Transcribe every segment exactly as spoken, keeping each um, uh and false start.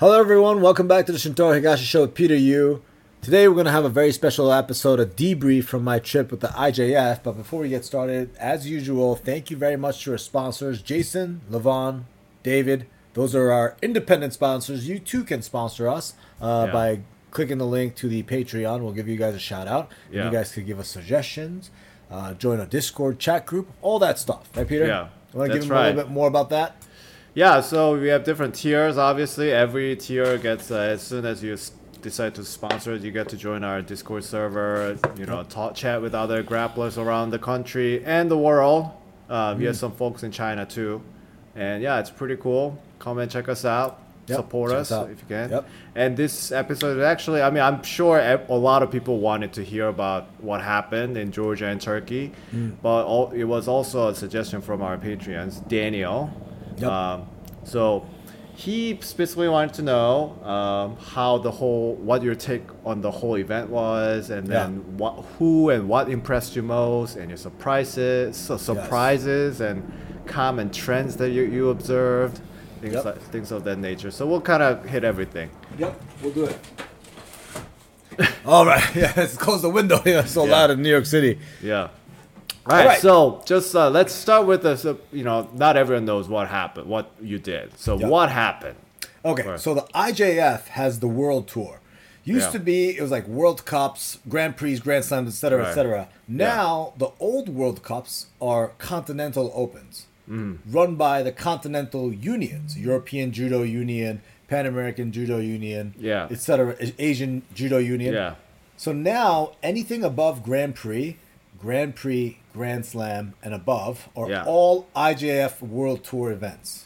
Hello everyone, welcome back to the Shintaro Higashi Show with Peter Yu. Today we're going to have a very special episode, a debrief from my trip with the I J F. But before we get started, as usual, thank you very much to our sponsors, Jason, Levon, David. Those are our independent sponsors. You too can sponsor us uh, Yeah. by clicking the link to the Patreon. We'll give you guys a shout out. Yeah. You guys could give us suggestions, uh, join a Discord chat group, all that stuff. Right, Peter? Yeah, You want to give that's them a little right. bit more about that? Yeah, so we have different tiers. Obviously, every tier gets uh, as soon as you s- decide to sponsor it, you get to join our Discord server. You know, talk, chat with other grapplers around the country and the world. Uh, We have some folks in China too, and yeah, it's pretty cool. Come and check us out. Yep, Support check us us out. if you can. Yep. And this episode is actually, I mean, I'm sure ev- a lot of people wanted to hear about what happened in Georgia and Turkey, Mm. but al- it was also a suggestion from our Patreons, Daniel. Yep. Um, so he specifically wanted to know um, how the whole, what your take on the whole event was, and then Yeah. what, who and what impressed you most, and your surprises, so surprises, and common trends that you, you observed, things Yep. like things of that nature. So we'll kind of hit everything. Yep, we'll do it. All right, yeah, let's close the window. Yeah, it's so Yeah. loud in New York City. Yeah. All right, right. so just uh, let's start with this. Uh, you know, not everyone knows what happened, what you did. So Yep. what happened? Okay, Right. so the I J F has the World Tour. Used Yeah. to be, it was like World Cups, Grand Prix, Grand Slams, et cetera, et Right. cetera. Now, the old World Cups are Continental Opens, Mm. run by the Continental Unions, European Judo Union, Pan American Judo Union, Yeah. et cetera, Asian Judo Union. Yeah. So now, anything above Grand Prix, Grand Prix, Grand Slam, and above are Yeah. all I J F World Tour events.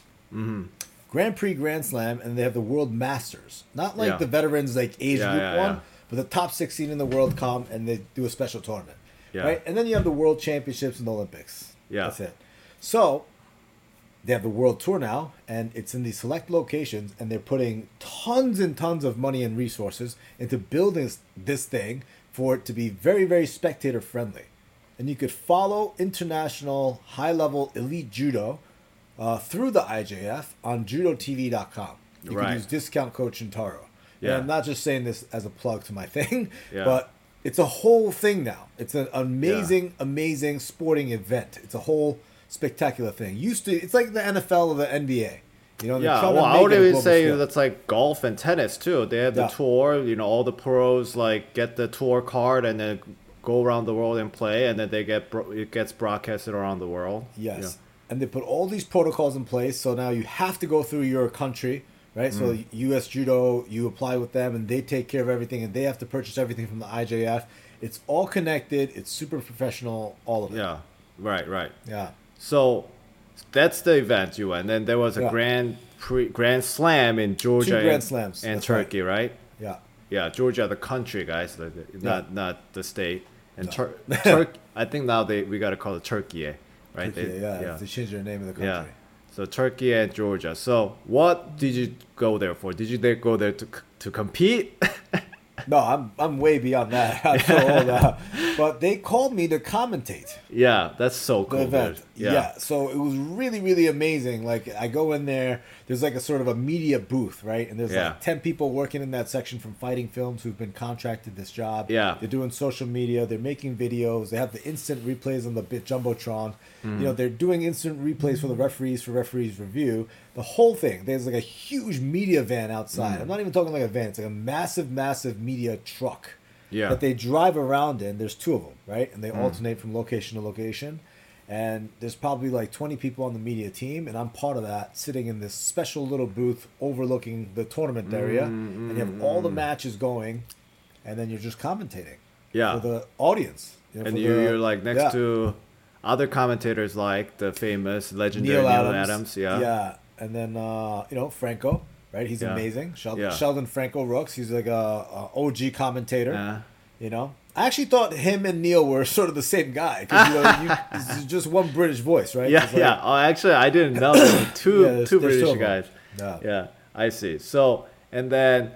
Grand Prix, Grand Slam, and they have the World Masters. Not like Yeah. the veterans like age Yeah, group yeah, one, yeah. but the top sixteen in the world come and they do a special tournament. Yeah. Right? And then you have the World Championships and the Olympics. Yeah. That's it. So they have the World Tour now, and it's in these select locations, and they're putting tons and tons of money and resources into building this- this thing for it to be very, very spectator friendly. And you could follow international high level elite judo uh, through the I J F on judo T V dot com. You Right. can use discount code Shintaro. And Yeah. I'm not just saying this as a plug to my thing, Yeah. but it's a whole thing now. It's an amazing, amazing sporting event. It's a whole spectacular thing. Used to, it's like the N F L or the N B A. You know, they're Yeah, trying to well, I make would it a even global say scale. that's like golf and tennis too. They have the Yeah. tour. You know, all the pros like get the tour card and then go around the world and play, and then they get bro- it gets broadcasted around the world. Yes. And they put all these protocols in place. So now you have to go through your country, right? So Mm. U S Judo, you apply with them and they take care of everything and they have to purchase everything from the I J F. It's all connected. It's super professional, all of it. Yeah, right, right. Yeah. So that's the event you went. Then there was a Yeah. grand pre- grand slam in Georgia Two Grand and, Slams, and that's right. Turkey, right? Yeah. Yeah, Georgia, the country, guys, the- the- not not the state. And No. Tur- Turkey, I think now they we gotta call it Turkey, eh? right? Turkey, They- yeah. They changed their name of the country. Yeah. So Turkey and Georgia. So what did you go there for? Did you there go there to c- to compete? No, I'm I'm way beyond that. I'm so old now. But they called me to commentate Yeah, that's so the cool. event. dude. Yeah. So it was really, really amazing. Like I go in there, there's like a sort of a media booth, right? And there's Yeah. like ten people working in that section from Fighting Films who've been contracted this job. Yeah. They're doing social media, they're making videos, they have the instant replays on the bit Jumbotron. Mm-hmm. You know, they're doing instant replays for the referees for referees review. The whole thing. There's like a huge media van outside. Mm. I'm not even talking like a van, it's like a massive, massive media truck. Yeah. That they drive around in. There's two of them, right? And they Mm. alternate from location to location. And there's probably like twenty people on the media team, and I'm part of that, sitting in this special little booth overlooking the tournament area. Mm, And you have all the matches going, and then you're just commentating Yeah. for the audience. You know, And for you, the- you're like next yeah. to other commentators like the famous legendary Neil Neil, Adams. Adams. Yeah. Yeah. And then, uh, you know, Franco, right? He's Yeah. amazing. Sheldon, Yeah. Sheldon Franco Rooks. He's like a, a O G commentator. Yeah. You know, I actually thought him and Neil were sort of the same guy because you know, you, it's just one British voice, right? Yeah, It's like- yeah. Oh, actually, I didn't know. There were two Yeah, there's- two there's two British of them. guys. Yeah. Yeah, I see. So, and then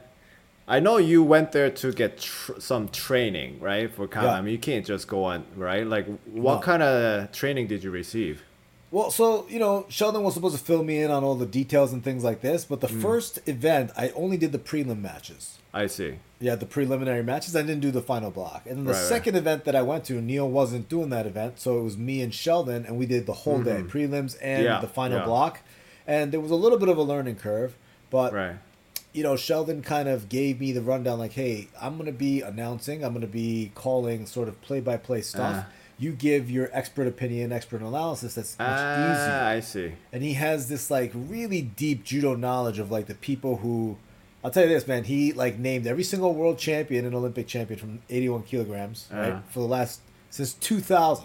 I know you went there to get tr- some training, right? For combat. Yeah. I mean, you can't just go on, right? Like, what No. kind of training did you receive? Well, so, you know, Sheldon was supposed to fill me in on all the details and things like this, but the Mm. first event, I only did the prelim matches. I see. Yeah, the preliminary matches. I didn't do the final block. And then the Right, right. second event that I went to, Neil wasn't doing that event, so it was me and Sheldon, and we did the whole day, Mhm. prelims and Yeah, the final yeah. block. And there was a little bit of a learning curve, but Right. you know, Sheldon kind of gave me the rundown, like, hey, I'm going to be announcing, I'm going to be calling sort of play-by-play stuff. Uh. You give your expert opinion, expert analysis. That's much Ah, easier. I see. And he has this like really deep judo knowledge of like the people who, I'll tell you this, man. He like named every single world champion and Olympic champion from eighty-one kilograms, right, Uh-huh. for the last since two thousand.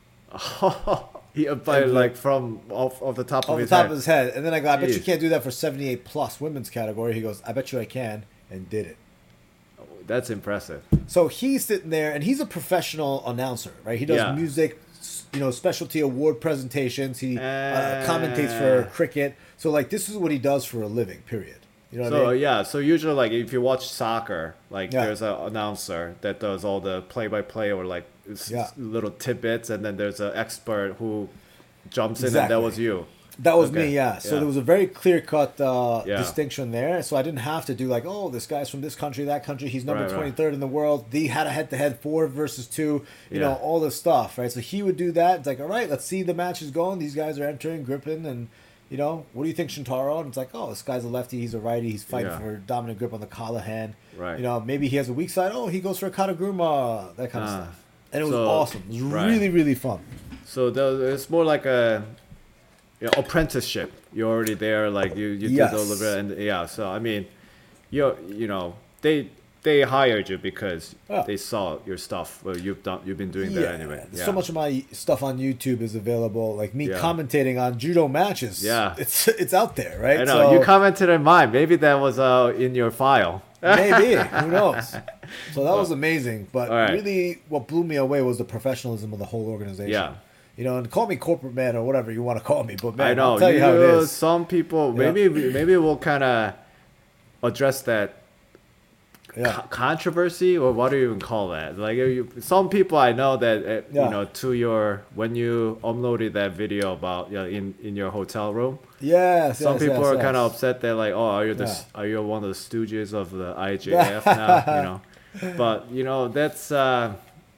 He applied like from off, off the top Off of the his top head. of his head, and then I go, I bet you Jeez. can't do that for seventy-eight plus women's category. He goes, I bet you I can, and did it. That's impressive. So he's sitting there, and he's a professional announcer, right? He does Yeah. music, you know, specialty award presentations. He uh, Uh. commentates for cricket. So like, this is what he does for a living. Period. You know what So I mean? yeah, so usually like if you watch soccer, like Yeah. there's an announcer that does all the play-by-play or like s- Yeah. little tidbits, and then there's an expert who jumps in, and Exactly. that was you. That was Okay. me, yeah. So Yeah. there was a very clear cut uh, Yeah. distinction there. So I didn't have to do like, oh, this guy's from this country, that country. He's number Right, right. twenty-third in the world. He had a head to head four versus two, you Yeah. know, all this stuff, right? So he would do that. It's like, all right, let's see the matches going. These guys are entering, gripping, and, you know, what do you think, Shintaro? And it's like, oh, this guy's a lefty. He's a righty. He's fighting Yeah. for dominant grip on the collar hand. Right. You know, maybe he has a weak side. Oh, he goes for a kataguruma, that kind of Ah. stuff. And it was So- awesome. It was right. really, really fun. So the, it's more like a you know, apprenticeship. You're already there, like you you Yes. did a little bit, and yeah. So I mean, you you know they they hired you because Yeah. they saw your stuff. Well, you've done you've been doing that anyway. Yeah. So much of my stuff on YouTube is available. Like me Yeah. commentating on judo matches. Yeah. It's it's out there, right? I know So you commented on mine. Maybe that was uh in your file. maybe. Who knows? So that was amazing. But All right. really what blew me away was the professionalism of the whole organization. Yeah. You know, and call me corporate man or whatever you want to call me. But man, I know. I'll tell you, how it is. Some people Yeah. maybe maybe we'll kind of address that Yeah. co- controversy, or what do you even call that? Like you, some people I know that uh, Yeah. you know to your when you uploaded that video about you know, in in your hotel room. Yes. Some yes, people yes, are yes. kind of upset. They're like, "Oh, are you the Yeah. are you one of the stooges of the I J F now?" You know, but you know that's uh,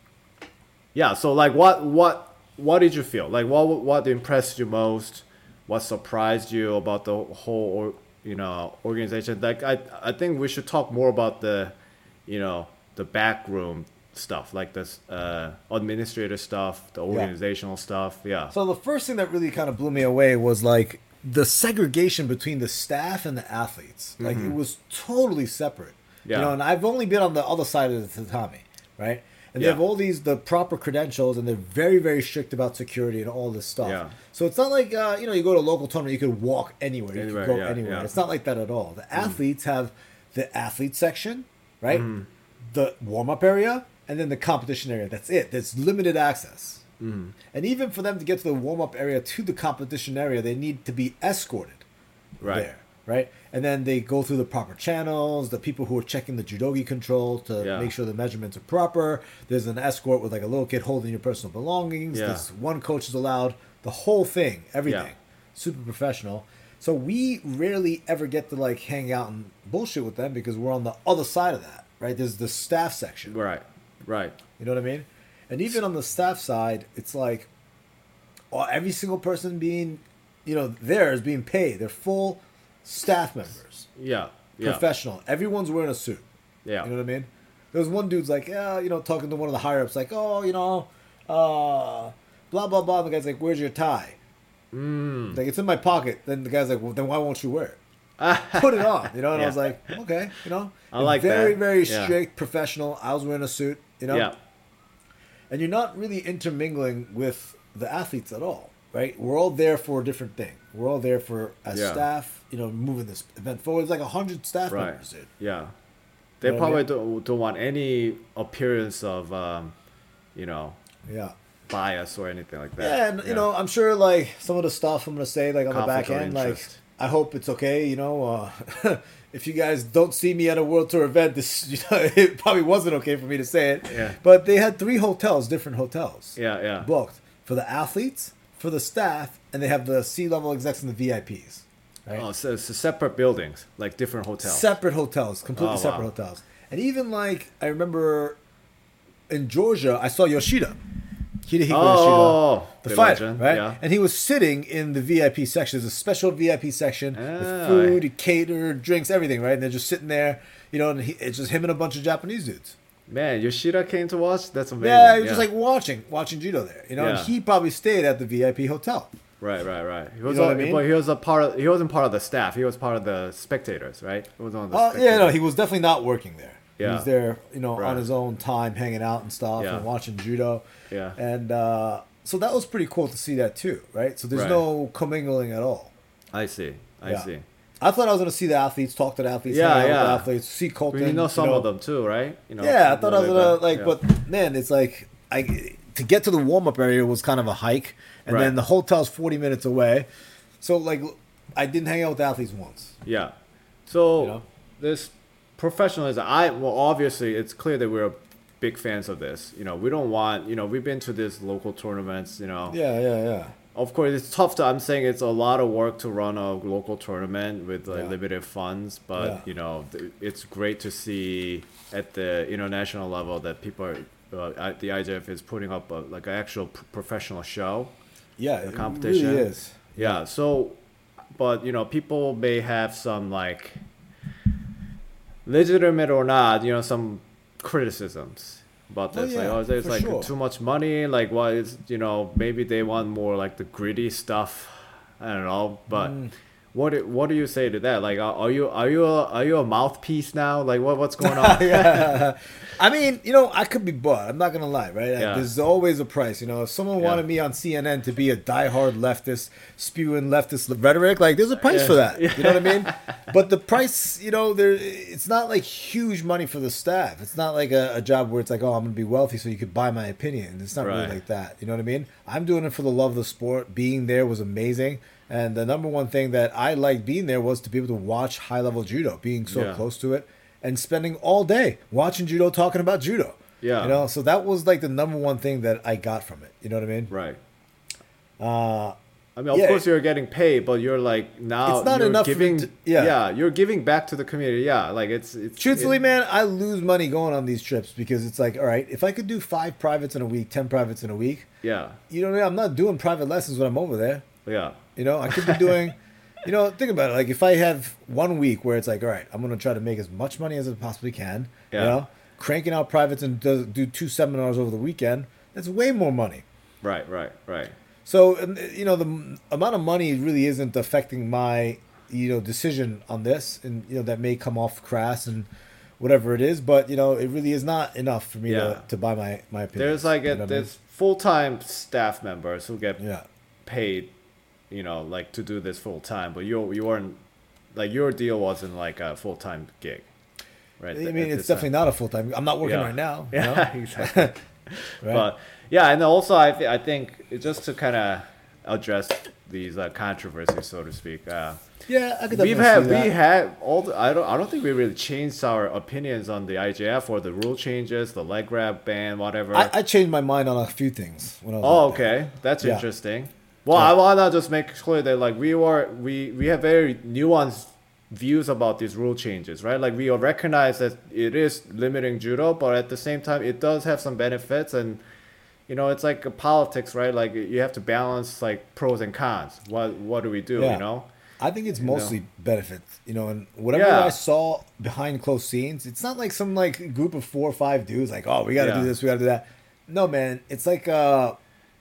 yeah. So like, what what what did you feel? Like, what what impressed you most? What surprised you about the whole or, you know organization? Like, I I think we should talk more about the, you know, the backroom stuff, like this uh, administrative stuff, the organizational stuff. Yeah. So the first thing that really kind of blew me away was like the segregation between the staff and the athletes. Like it was totally separate. Mm-hmm. Yeah. You know, and I've only been on the other side of the tatami, right? And they Yeah. have all these the proper credentials, and they're very very strict about security and all this stuff. Yeah. So it's not like uh, you know you go to a local tournament, you could walk anywhere, you Anywhere, could go yeah, anywhere. yeah. It's not like that at all. The athletes have the athlete section, right? Mm-hmm. The warm up area, and then the competition area. That's it. There's limited access. Mm-hmm. And even for them to get to the warm up area to the competition area, they need to be escorted Right. there, right? And then they go through the proper channels, the people who are checking the judogi control to Yeah. make sure the measurements are proper. There's an escort with like a little kid holding your personal belongings. Yeah. There's one coach is allowed. The whole thing, everything. Yeah. Super professional. So we rarely ever get to like hang out and bullshit with them because we're on the other side of that, right? There's the staff section. Right. Right. You know what I mean? And even on the staff side, it's like oh, every single person being, you know, there is being paid. They're full staff members, Yeah. Yeah. professional. Everyone's wearing a suit. Yeah. You know what I mean? There was one dude's like, yeah, you know, talking to one of the higher ups, like, oh, you know, uh, blah blah blah. And the guy's like, where's your tie? Mm. Like, it's in my pocket. Then the guy's like, well, then why won't you wear it? Put it on, you know. And I Yeah. was like, okay, you know, I like very that. very Yeah. strict, professional. I was wearing a suit, you know. Yeah. And you're not really intermingling with the athletes at all, right? We're all there for a different thing. We're all there for as Yeah. staff, you know, moving this event forward. It's like a hundred staff Right. members, dude. Yeah. They You know what I probably don't, don't want any appearance of, um, you know, Yeah. bias or anything like that. Yeah, and you know, I'm sure like some of the stuff I'm gonna say like on the Conflict back of end, like interest. I hope it's okay. You know, uh, if you guys don't see me at a World Tour event, this you know, it probably wasn't okay for me to say it. Yeah. But they had three hotels, different hotels, Yeah, yeah. booked for the athletes, for the staff, and they have the C-level execs and the V I Ps. Right? Oh, so it's separate buildings, like different hotels. Separate hotels, completely Oh, separate wow. hotels. And even like I remember in Georgia, I saw Yoshida. Hidehiko Oh, Yoshida, the the fighter, legend, right? yeah. And he was sitting in the V I P section. There's a special V I P section Ah. with food, catered, drinks, everything, right? And they're just sitting there, you know, and he, it's just him and a bunch of Japanese dudes. Man, Yoshida came to watch? That's amazing. Yeah, he was just like watching, watching judo there, you know. Yeah. And he probably stayed at the V I P hotel. Right, right, right. He was, know what all, I mean? but he was a part of. He wasn't part of the staff. He was part of the spectators, right? He was one of the. Uh, spectators. yeah, no, he was definitely not working there. He Yeah. was there, you know, Right. on his own time, hanging out and stuff, Yeah. and watching judo. Yeah. And uh, so that was pretty cool to see that too, right? So there's Right. no commingling at all. I see. I Yeah. see. I thought I was going to see the athletes, talk to the athletes, Yeah, hang out with yeah. the athletes, see Colton. But you know some you know. of them too, right? You know. Yeah, I thought I was people gonna like like, that. but man, it's like I to get to the warm up area was kind of a hike, and Right. then the hotel's forty minutes away, so like I didn't hang out with the athletes once. Yeah. So You know? this professionalism, I well, obviously it's clear that we're big fans of this. You know, we don't want. You know, we've been to these local tournaments. You know. Yeah, yeah, yeah. Of course, it's tough to. I'm saying it's a lot of work to run a local tournament with like, Yeah. limited funds, but Yeah. you know, th- it's great to see at the international level that people are. Uh, I- the I J F is putting up a, like an actual p- professional show. Yeah, The it competition. really is. Yeah. So, but you know, people may have some like legitimate or not, you know, some criticisms about Oh, this. like, yeah, oh, there's for like sure. too much money. Like, what is, you know, maybe they want more like the gritty stuff. I don't know, but. Mm. What do, what do you say to that? Like, are, are you are you a, are you a mouthpiece now? Like, what what's going on? Yeah. I mean, you know, I could be bought. I'm not gonna lie, right? Yeah. There's always a price. You know, if someone Yeah. wanted me on C N N to be a diehard leftist, spewing leftist rhetoric, like there's a price Yeah. for that. You know what I mean? But the price, you know, there it's not like huge money for the staff. It's not like a, a job where it's like, oh, I'm gonna be wealthy so you could buy my opinion. It's not really Right. like that. You know what I mean? I'm doing it for the love of the sport. Being there was amazing. And the number one thing that I liked being there was to be able to watch high level judo, being so Yeah. close to it, and spending all day watching judo, talking about judo. Yeah. You know, so that was like the number one thing that I got from it. You know what I mean? Right. Uh, I mean, of Yeah. course you're getting paid, but you're like now It's not you're enough for giving. it to- yeah. you're giving back to the community. Yeah, like it's it's. truthfully, it- man, I lose money going on these trips because it's like, all right, if I could do five privates in a week, ten privates in a week, Yeah, you know what I mean? I'm not doing private lessons when I'm over there. yeah, You know, I could be doing, you know, think about it. Like if I have one week where it's like, all right, I'm going to try to make as much money as I possibly can, Yeah. you know, cranking out privates and do, do two seminars over the weekend, that's way more money. right, right, right. So, um, you know, the m- amount of money really isn't affecting my, you know, decision on this. And, you know, that may come off crass and whatever it is, but, you know, it really is not enough for me Yeah. to, to buy my, my opinion. There's like you a, know what I mean? there's full time staff members who get Yeah. paid, you know, like to do this full time, but you you weren't like your deal wasn't like a full time gig, right? I at mean, this it's definitely time. not a full time. I'm not working Yeah. right now. you Yeah, know? exactly. Right? But yeah, and also I th- I think it- just to kind of address these uh, controversies, so to speak. Uh, yeah, I could We've definitely had see that. we had all the, I don't I don't think we really changed our opinions on the I J F or the rule changes, the leg grab ban, whatever. I, I changed my mind on a few things when I was oh, out there. okay, that's Yeah. interesting. Well, Yeah. I wanna just make clear that like we were we we have very nuanced views about these rule changes, right? Like we all recognize that it is limiting judo, but at the same time, it does have some benefits and. You know, it's like a politics, right? Like you have to balance like pros and cons. What what do we do? Yeah. You know? I think it's You know? mostly benefits, you know, and whatever Yeah. I saw behind closed scenes, it's not like some like group of four or five dudes like, oh, we got to Yeah. do this, we got to do that. No, man, it's like uh,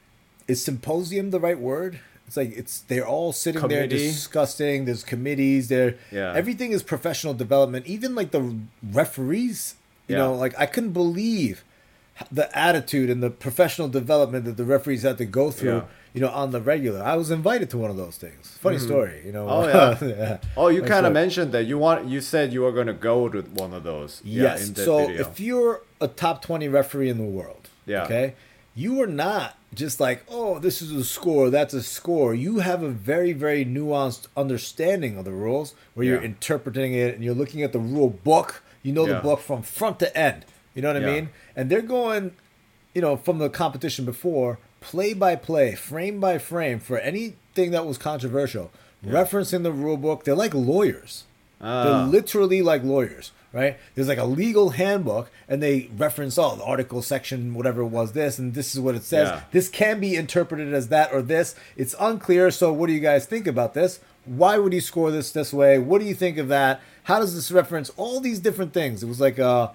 is symposium the right word? It's like it's they're all sitting there Committee. discussing. There's committees. There, Yeah. everything is professional development. Even like the referees, you Yeah. know, like I couldn't believe the attitude and the professional development that the referees had to go through. Yeah. You know, on the regular. I was invited to one of those things. Funny story, you know. Oh, yeah. yeah. Oh, you Funny kind of story. mentioned that you want. You said you were going to go to one of those. Yeah, Yes. in that So video. if you're a top twenty referee in the world, Yeah. okay, you are not just like, oh, this is a score, that's a score. You have a very, very nuanced understanding of the rules where you're Yeah. interpreting it and you're looking at the rule book. You know Yeah. the book from front to end. You know what I Yeah. mean? And they're going, you know, from the competition before, play by play, frame by frame for anything that was controversial, yeah. referencing the rule book. They're like lawyers. Uh. They're literally like lawyers, right? There's like a legal handbook, and they reference, oh, the article, section, whatever it was, this, and this is what it says. Yeah. This can be interpreted as that or this. It's unclear, so what do you guys think about this? Why would he score this this way? What do you think of that? How does this reference all these different things? It was like a...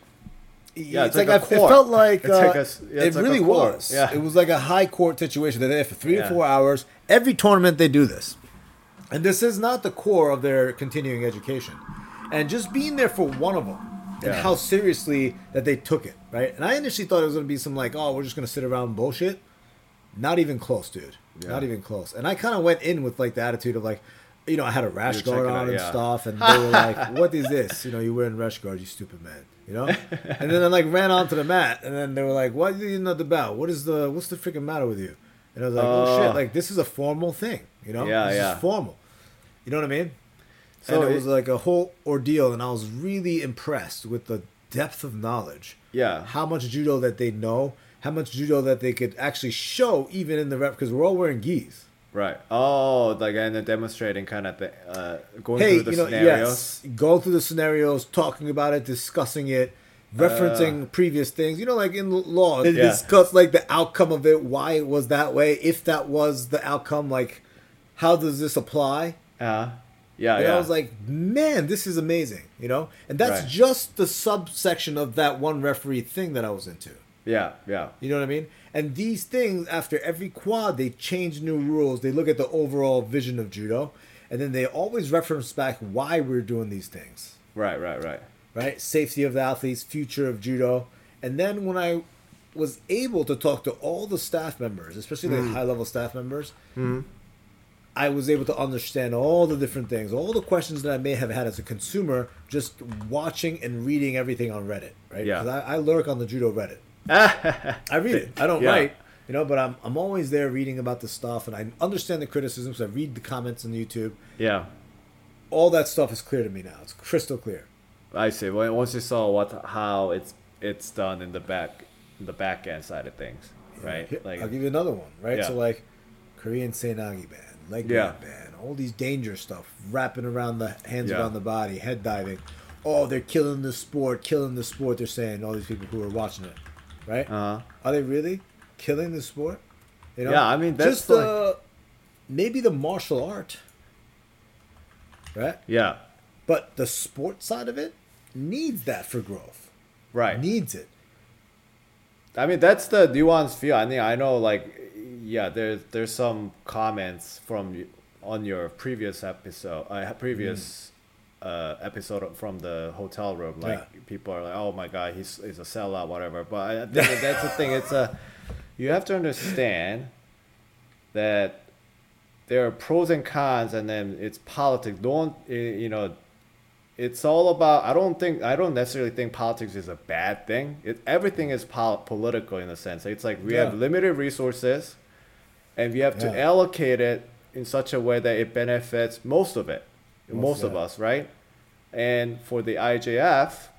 Yeah, it's, it's like, like a, it felt like, uh, like a, yeah, it like really was. Yeah. It was like a high court situation. They're there for three yeah. or four hours. Every tournament they do this. And this is not the core of their continuing education. And just being there for one of them and yeah. how seriously that they took it, right? And I initially thought it was going to be some like, oh, we're just going to sit around and bullshit. Not even close, dude. Yeah. Not even close. And I kind of went in with like the attitude of like, you know, I had a rash guard on out, and yeah. stuff, and they were like, "What is this? You know, you're wearing rash guard, you stupid man." You know. And then I like ran onto the mat, and then they were like, "What are you not about? What is the what's the freaking matter with you?" And I was like, "Oh, oh shit! Like this is a formal thing, you know? Yeah, this yeah. is formal. You know what I mean?" So and it, it was like a whole ordeal, and I was really impressed with the depth of knowledge. Yeah. How much judo that they know, how much judo that they could actually show, even in the rep, because we're all wearing gis. Right. Oh, like and then demonstrating kind of the, uh, going hey, through the you know, scenarios. Yes, going through the scenarios, talking about it, discussing it, referencing uh, previous things. You know, like in law, they yeah. discuss like the outcome of it, why it was that way, if that was the outcome, like how does this apply? Uh, yeah, and yeah. I was like, man, this is amazing. You know, and that's right. just the subsection of that one referee thing that I was into. Yeah, yeah. You know what I mean? And these things, after every quad, they change new rules. They look at the overall vision of judo, and then they always reference back why we're doing these things. Right, right, right. Right? Safety of the athletes, future of judo. And then when I was able to talk to all the staff members, especially mm. the high-level staff members, mm. I was able to understand all the different things, all the questions that I may have had as a consumer, just watching and reading everything on Reddit. Right? Yeah. Because I, I lurk on the judo Reddit. I read it. I don't yeah. write, you know, but I'm I'm always there reading about the stuff, and I understand the criticisms. I read the comments on YouTube. Yeah, all that stuff is clear to me now. It's crystal clear. I see. Well, once you saw what how it's it's done in the back the back end side of things, right? Yeah. Like I'll give you another one, right? Yeah. So like Korean Seinagi band, leg yeah. band, all these danger stuff, wrapping around the hands yeah. around the body, head diving. Oh, they're killing the sport, killing the sport. They're saying all these people who are watching it. Right? Uh-huh. Are they really killing the sport? You know? Yeah, I mean that's just like... uh, maybe the martial art, right? Yeah, but the sport side of it needs that for growth. Right, needs it. I mean that's the nuanced view. I mean I know like yeah, there's there's some comments from on your previous episode, uh, previous. Mm. Uh, episode from the hotel room, like yeah. people are like, "Oh my god, he's he's a sellout," whatever. But I think that's the thing. It's a you have to understand that there are pros and cons, and then it's politics. Don't you know? It's all about. I don't think I don't necessarily think politics is a bad thing. It everything is pol- political in a sense. It's like we yeah. have limited resources, and we have yeah. to allocate it in such a way that it benefits most of it. Most yeah. of us, right? And for the I J F,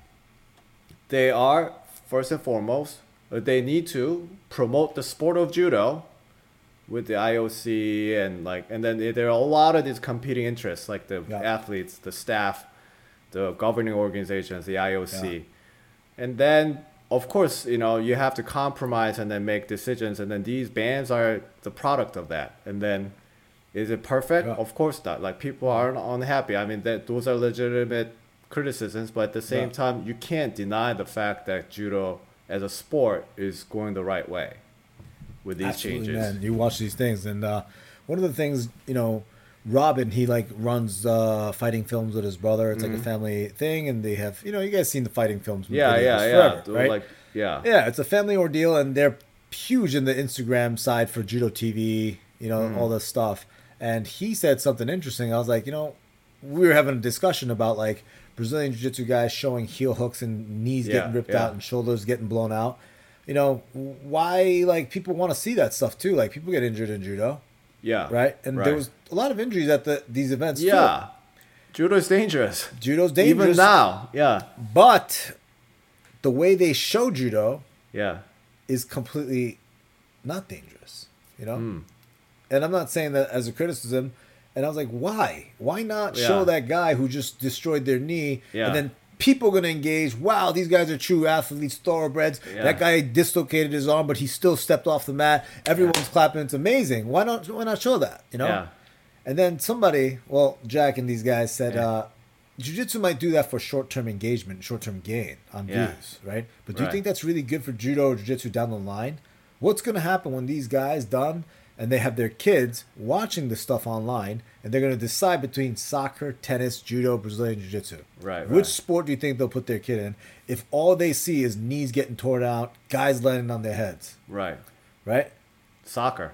they are, first and foremost, they need to promote the sport of judo with the I O C and like, and then there are a lot of these competing interests, like the yeah. athletes, the staff, the governing organizations, the I O C. Yeah. And then, of course, you know, you have to compromise and then make decisions. And then these bands are the product of that. And then, is it perfect? Yeah. Of course not. Like people aren't unhappy. I mean, that those are legitimate criticisms, but at the same yeah. time, you can't deny the fact that judo as a sport is going the right way with these Absolutely, changes. Man. You watch these things, and uh, one of the things, you know, Robin, he like runs uh, fighting films with his brother. It's mm-hmm. like a family thing, and they have, you know, you guys seen the fighting films? Yeah, yeah, forever, yeah. Right? Like, yeah, yeah. It's a family ordeal, and they're huge in the Instagram side for Judo T V. You know, mm. all this stuff. And he said something interesting. I was like, you know, we were having a discussion about like Brazilian Jiu-Jitsu guys showing heel hooks and knees yeah, getting ripped yeah. out and shoulders getting blown out. You know, why like people want to see that stuff too? Like people get injured in judo. Yeah. Right? And right. there was a lot of injuries at the these events yeah. too. Judo is dangerous. Judo's dangerous. Even now. Yeah. But the way they show judo yeah. is completely not dangerous. You know, Mm. and I'm not saying that as a criticism. And I was like, why? Why not Yeah. show that guy who just destroyed their knee, Yeah. and then people are gonna engage? Wow, these guys are true athletes, thoroughbreds. Yeah. That guy dislocated his arm, but he still stepped off the mat. Everyone's clapping. It's amazing. Why not? Why not show that? You know. Yeah. And then somebody, well, Jack and these guys said, Yeah. uh, jiu-jitsu might do that for short-term engagement, short-term gain on Yeah. views, right? But do you Right. think that's really good for judo or jiu-jitsu down the line? What's going to happen when these guys done and they have their kids watching the stuff online and they're going to decide between soccer, tennis, judo, Brazilian jiu-jitsu? Right, Which right. sport do you think they'll put their kid in if all they see is knees getting torn out, guys landing on their heads, Right. right? Soccer.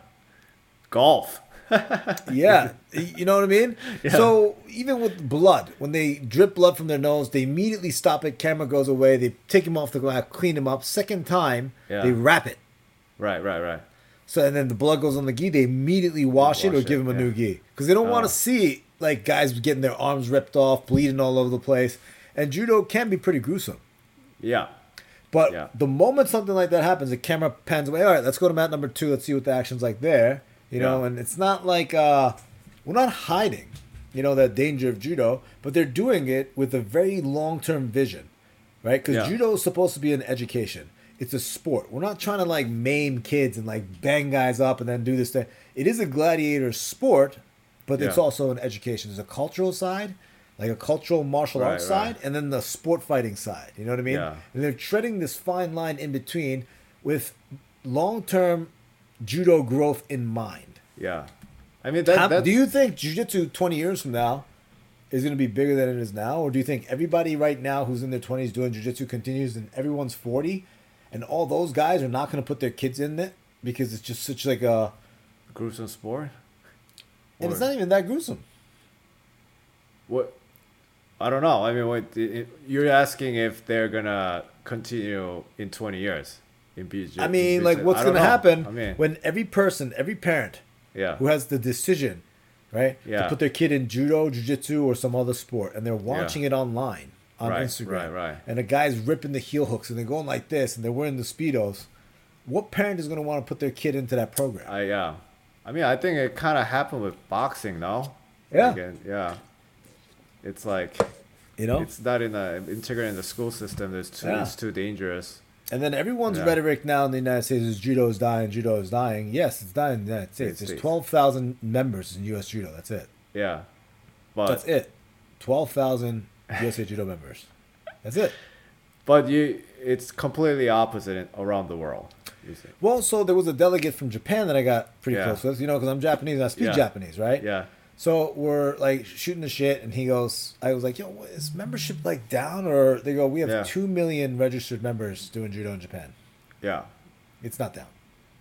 Golf. Yeah, you know what I mean? Yeah. So even with blood, when they drip blood from their nose, they immediately stop it, camera goes away, they take him off the glass, clean him up. Second time, Yeah. they wrap it. Right, right, right. So and then the blood goes on the gi, they immediately wash, it or Wash give it, him a yeah. new gi. Because they don't want Oh. to see like guys getting their arms ripped off, bleeding all over the place. And judo can be pretty gruesome. Yeah. But Yeah. the moment something like that happens, the camera pans away. All right, let's go to mat number two. Let's see what the action's like there. You know, Yeah. and it's not like uh, we're not hiding, you know, that danger of judo, but they're doing it with a very long-term vision, right? Because Yeah. judo is supposed to be an education. It's a sport. We're not trying to like maim kids and like bang guys up and then do this thing. It is a gladiator sport, but it's Yeah. also an education. There's a cultural side, like a cultural martial Right, arts right. side, and then the sport fighting side. You know what I mean? Yeah. And they're treading this fine line in between with long-term judo growth in mind. Yeah. I mean, that, How- that do you think jiu-jitsu twenty years from now is going to be bigger than it is now? Or do you think everybody right now who's in their twenties doing jiu-jitsu continues and everyone's forty and all those guys are not going to put their kids in it because it's just such like a... gruesome sport? And it's Or- not even that gruesome. What? I don't know. I mean, what it, it- you're asking if they're gonna continue in twenty years in B J? I mean, like, what's I going don't to know. happen I mean, when every person, every parent yeah, who has the decision, right, to Yeah. put their kid in judo, jiu-jitsu, or some other sport, and they're watching it online on Right, Instagram, right, right. and a guy's ripping the heel hooks, and they're going like this, and they're wearing the Speedos, what parent is going to want to put their kid into that program? I yeah. I mean, I think it kind of happened with boxing, no? Yeah. Again, yeah. It's like You know? it's not in the integrated in the school system. It's too Yeah. it's too dangerous. And then everyone's Yeah. rhetoric now in the United States is judo is dying, judo is dying. Yes, it's dying in the United States. There's States. twelve thousand members in U S judo. That's it. Yeah, but That's it. twelve thousand U S A judo members. That's it. but you it's completely opposite in, around the world. You see. Well, so there was a delegate from Japan that I got pretty Yeah. close with, you know, because I'm Japanese and I speak Yeah. Japanese, right? Yeah, So we're like shooting the shit, and he goes, I was like, yo, what, is membership like down? Or they go, we have Yeah. two million registered members doing judo in Japan. yeah, It's not down.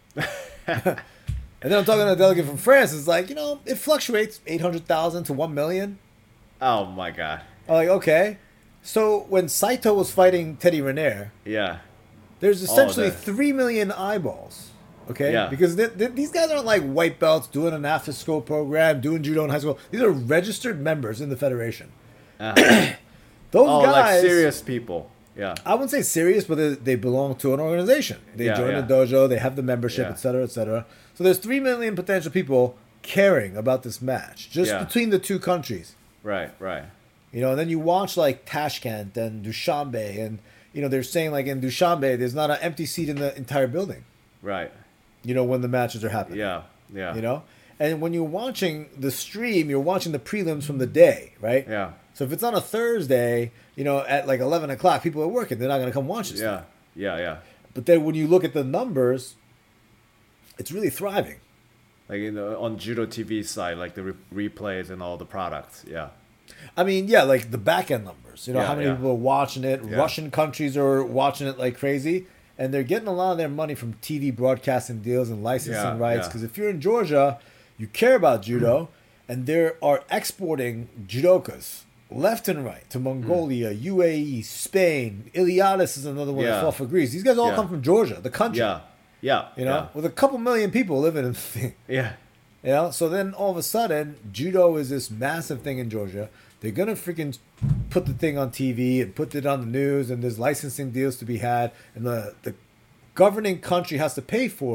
And then I'm talking to a delegate from France. It's like, you know, it fluctuates eight hundred thousand to one million. Oh my god. I'm like, okay. So when Saito was fighting Teddy Riner, Yeah, there's essentially that. three million eyeballs. Okay? Yeah. Because th- th- these guys aren't like white belts doing an after school program, doing judo in high school. These are registered members in the federation. uh-huh. Those oh, guys. like serious people. Yeah, I wouldn't say serious, but they, they belong to an organization. They Yeah, join yeah. the dojo, they have the membership, Yeah. et cetera, et cetera. So there's three million potential people caring about this match just Yeah. between the two countries. right, right. You know, and then you watch like Tashkent and Dushanbe, and you know they're saying like in Dushanbe, there's not an empty seat in the entire building. Right. You know, when the matches are happening. Yeah, yeah. You know, and when you're watching the stream, you're watching the prelims from the day, right? Yeah, So if it's on a Thursday, you know, at like eleven o'clock, people are working. They're not going to come watch this. yeah, thing. yeah, yeah. But then when you look at the numbers, it's really thriving. Like in the, on Judo T V side, like the re- replays and all the products. Yeah, I mean, yeah, like the back end numbers. You know, Yeah, how many yeah. people are watching it? Yeah. Russian countries are watching it like crazy. And they're getting a lot of their money from T V broadcasting deals and licensing Yeah, rights. yeah. Because if you're in Georgia, you care about judo, and they are exporting judokas left and right to Mongolia, U A E, Spain. Iliadis is another one that Yeah. fought for Greece. These guys all Yeah. come from Georgia, the country. yeah, yeah. You know, with a couple million people living in the thing. yeah, You know, so then all of a sudden, judo is this massive thing in Georgia. They're gonna freaking put the thing on T V and put it on the news, and there's licensing deals to be had, and the the governing country has to pay for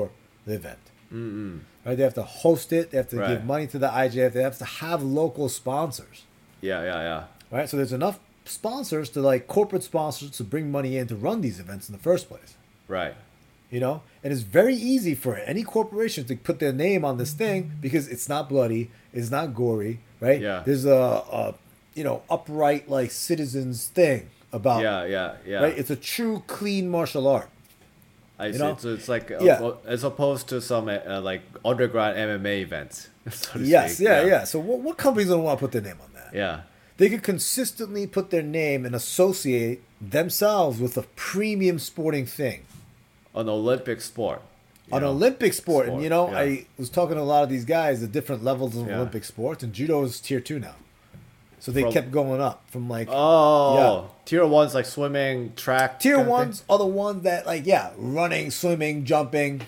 the event. Mm-mm. Right? They have to host it. They have to Right. give money to the I J F. They have to have local sponsors. Yeah, yeah, yeah. Right? So there's enough sponsors to like corporate sponsors to bring money in to run these events in the first place. Right. You know? And it's very easy for any corporation to put their name on this thing because it's not bloody, it's not gory, right? Yeah. There's a, a you know, upright like citizens thing about Yeah, yeah, yeah. right? It's a true clean martial art. I you see. know? So it's like uh, Yeah. as opposed to some uh, like underground M M A events. So to Yes, speak. yeah, yeah, So what, what companies don't want to put their name on that? Yeah. They could consistently put their name and associate themselves with a premium sporting thing. An Olympic sport. you An know? Olympic sport. Sport, And, you know, yeah. I was talking to a lot of these guys, the different levels of Yeah. Olympic sports, and judo is tier two now. So they From- kept going up from like Oh, Yeah. tier one's like swimming, track. tier kind of thing? ones are the ones that like yeah, running, swimming, jumping.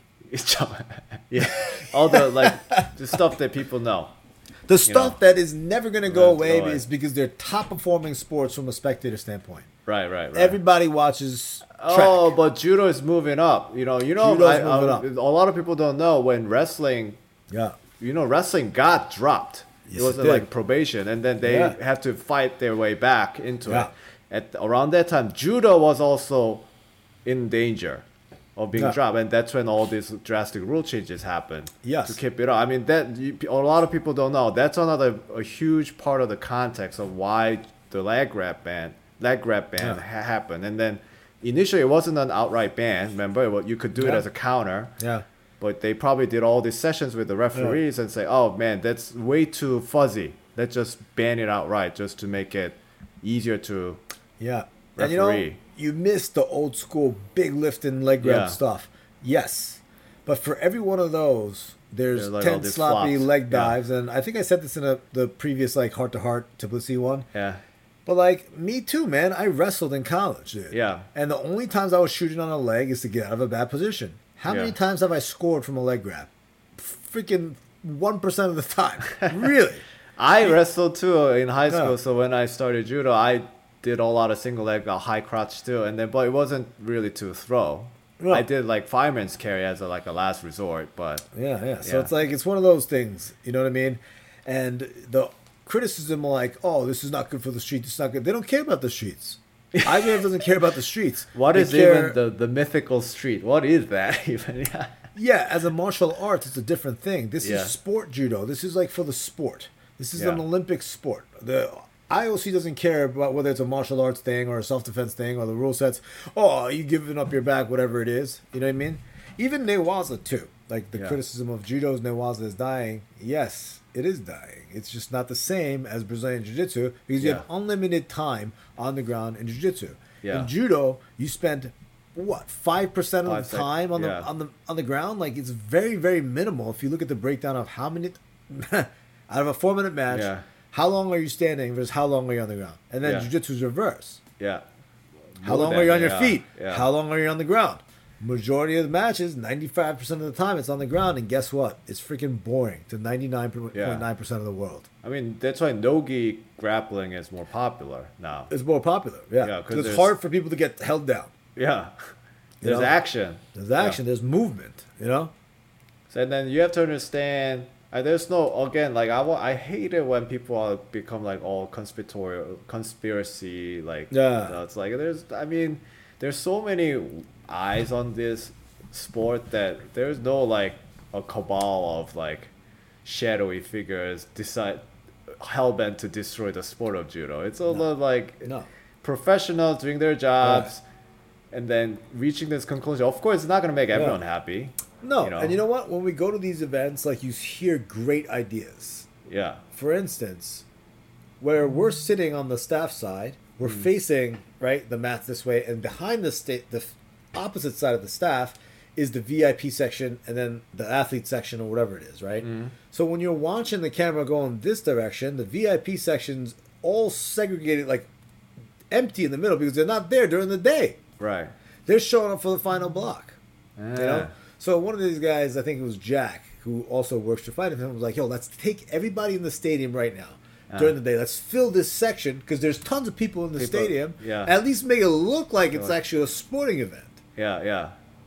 yeah, all the like the stuff that people know. The stuff know, that is never going to go Never away go away. is because they're top performing sports from a spectator standpoint. Right, right, right. Everybody watches track. Oh, but judo is moving up. You know, you know, Judo's I, moving I- up. a lot of people don't know when wrestling. Yeah. You know, wrestling got dropped. Yes, it was it like did. probation, and then they Yeah. have to fight their way back into Yeah. it. At around that time, judo was also in danger of being Yeah. dropped, and that's when all these drastic rule changes happened. Yes. To keep it up. I mean, that you, a lot of people don't know. That's another a huge part of the context of why the leg grab ban, leg grab ban Yeah. ha- happened, and then. Initially, it wasn't an outright ban. Remember, Well, you could do it Yeah. as a counter. Yeah. But they probably did all these sessions with the referees and say, "Oh man, that's way too fuzzy. Let's just ban it outright, just to make it easier to." Yeah. And you know, Referee. you missed the old school big lifting leg grab Yeah. stuff. Yes. But for every one of those, there's There's like all ten these sloppy flops. leg Yeah. dives. And I think I said this in a, the previous like heart to heart Tbilisi one. Yeah, But like me too, man. I wrestled in college, dude. Yeah. And the only times I was shooting on a leg is to get out of a bad position. How many Yeah. times have I scored from a leg grab? Freaking one percent of the time. Really? I wrestled too in high school. Yeah. So when I started judo, I did a lot of single leg, uh, high crotch too, and then but it wasn't really to throw. No. I did like fireman's carry as a, like a last resort, but Yeah, yeah. So Yeah. it's like it's one of those things, you know what I mean? And the criticism like, oh, this is not good for the street, this is not good. They don't care about the streets. I J F doesn't care about the streets. what They is care- even the the mythical street? What is that even? Yeah. Yeah, as a martial arts, it's a different thing. This Yeah. is sport judo. This is like for the sport. This is Yeah. an Olympic sport. The I O C doesn't care about whether it's a martial arts thing or a self defense thing or the rule sets. Oh, you giving up your back, whatever it is. You know what I mean? Even Newaza too. Like the Yeah. criticism of judo's Newaza is dying. Yes, it is dying. It's just not the same as Brazilian Jiu Jitsu because you Yeah. have unlimited time on the ground in Jiu Jitsu. Yeah. In judo, you spend what five percent of Five the sec- time on the yeah. on the on the ground. Like it's very very minimal. If you look at the breakdown of how many out of a four minute match, Yeah. how long are you standing versus how long are you on the ground? And then Yeah. jiu-jitsu's reverse. Yeah. How More long than- are you on your yeah, feet? yeah. How long are you on the ground? Majority of the matches, ninety-five percent of the time, it's on the ground. And guess what? It's freaking boring to ninety-nine point nine percent of the world. I mean, that's why nogi grappling is more popular now. It's more popular. Yeah. Yeah, 'cause 'Cause it's there's- hard for people to get held down. Yeah. You There's know? action. There's action. There's movement. You know? So and then you have to understand. Uh, there's no again like I wa- I hate it when people are become like all conspiratorial conspiracy like Yeah. you know, it's like there's I mean there's so many eyes on this sport that there's no like a cabal of like shadowy figures decide hell bent to destroy the sport of judo. It's all No. the like No. professionals doing their jobs and then reaching this conclusion. Of course, it's not going to make everyone happy. No. You know? And you know what? When we go to these events, like you hear great ideas. Yeah. For instance, where we're sitting on the staff side, we're Mm. facing right the mat this way, and behind the state, the f- opposite side of the staff is the V I P section, and then the athlete section or whatever it is, right? Mm. So when you're watching the camera go in this direction, the V I P section's all segregated, like empty in the middle because they're not there during the day. Right. They're showing up for the final block. You know? Yeah. So one of these guys, I think it was Jack, who also works for Fight Film, was like, yo, let's take everybody in the stadium right now during the day. Let's fill this section because there's tons of people in the People- stadium. yeah. At least make it look like it's Like- actually a sporting event. Yeah, yeah.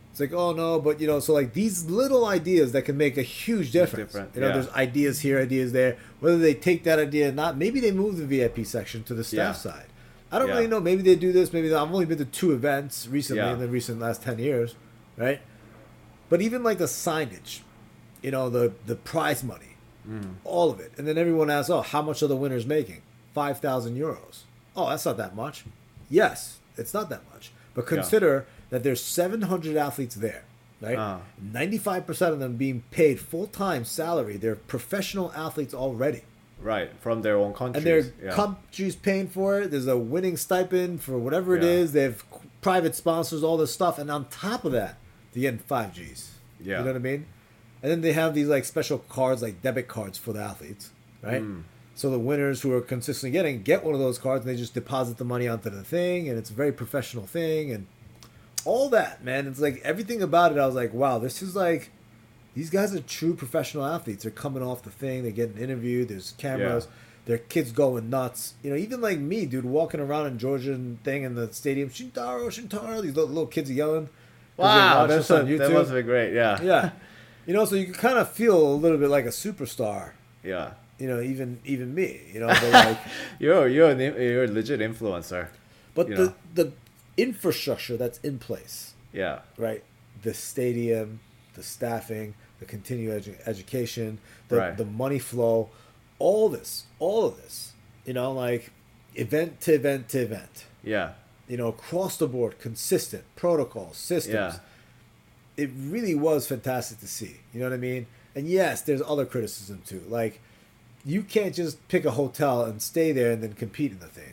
It's like, oh no, but you know, so like these little ideas that can make a huge difference. different, You know, yeah. there's ideas here, ideas there. Whether they take that idea or not, maybe they move the V I P section to the staff Yeah. side. I don't Yeah. really know. Maybe they do this. Maybe they, I've only been to two events recently Yeah. in the recent last ten years, right? But even like the signage, you know, the the prize money, Mm. all of it, and then everyone asks, oh, how much are the winners making? Five thousand euros. Oh, that's not that much. Yes, it's not that much. But Yeah. consider that there's seven hundred athletes there, right? Ah. ninety-five percent of them being paid full-time salary. They're professional athletes already. Right, from their own countries. And their yeah. country's paying for it. There's a winning stipend for whatever it Yeah. is. They have private sponsors, all this stuff. And on top of that, they're getting five Gs. Yeah. You know what I mean? And then they have these like special cards, like debit cards for the athletes, right? Mm. So the winners who are consistently getting get one of those cards and they just deposit the money onto the thing. And it's a very professional thing. And all that, man. It's like everything about it. I was like, wow, this is like, these guys are true professional athletes. They're coming off the thing. They're getting interviewed. There's cameras. Yeah. Their kids going nuts. You know, even like me, dude, walking around in Georgian thing in the stadium. Shintaro, Shintaro. These little, little kids are yelling. 'Cause they Wow, watch that's us on a, that YouTube. must have been great. Yeah. Yeah. You know, so you can kind of feel a little bit like a superstar. Yeah. You know, even even me. You know, but like, You're you're an, you're a legit influencer. but You the know. the infrastructure that's in place, Yeah. right? The stadium, the staffing, the continued edu- education, the, Right. the money flow, all this, all of this, you know, like event to event to event, Yeah. you know, across the board, consistent protocols, systems. Yeah. It really was fantastic to see. You know what I mean? And yes, there's other criticism too. Like, you can't just pick a hotel and stay there and then compete in the thing.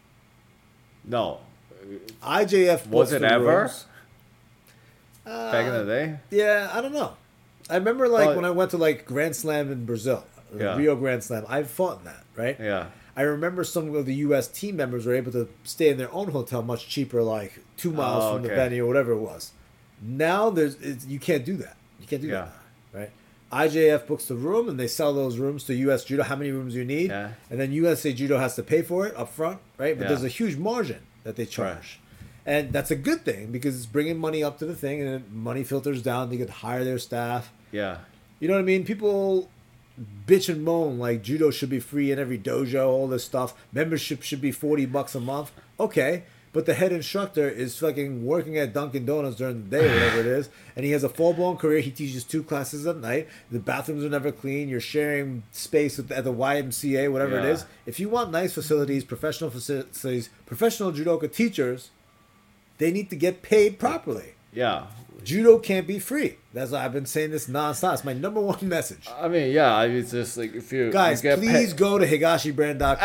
No. I J F Was books it the ever? rooms. Back in the day? Yeah, I don't know. I remember like Well- when I went to like Grand Slam in Brazil, the Yeah. Rio Grand Slam. I fought in that, right? Yeah. I remember some of the U S team members were able to stay in their own hotel much cheaper, like two miles Oh, from the okay. venue or whatever it was. Now there's it's, you can't do that. You can't do Yeah. that, now, right? I J F books the room and they sell those rooms to U S Judo. How many rooms you need, Yeah. and then U S A Judo has to pay for it up front, right? But Yeah. there's a huge margin that they charge. And that's a good thing because it's bringing money up to the thing, and then money filters down. They could hire their staff. Yeah. You know what I mean? People bitch and moan like judo should be free in every dojo, all this stuff. Membership should be forty bucks a month. Okay, but the head instructor is fucking working at Dunkin' Donuts during the day, whatever it is, and he has a full blown career. He teaches two classes at night. The bathrooms are never clean. You're sharing space with, at the Y M C A, whatever it Yeah. is. If you want nice facilities, professional facilities, professional judoka teachers, they need to get paid properly. Yeah. Judo can't be free. That's why I've been saying this nonstop. It's my number one message. I mean, yeah. I mean, it's just like if you Guys, you get please pay, go to higashi brand dot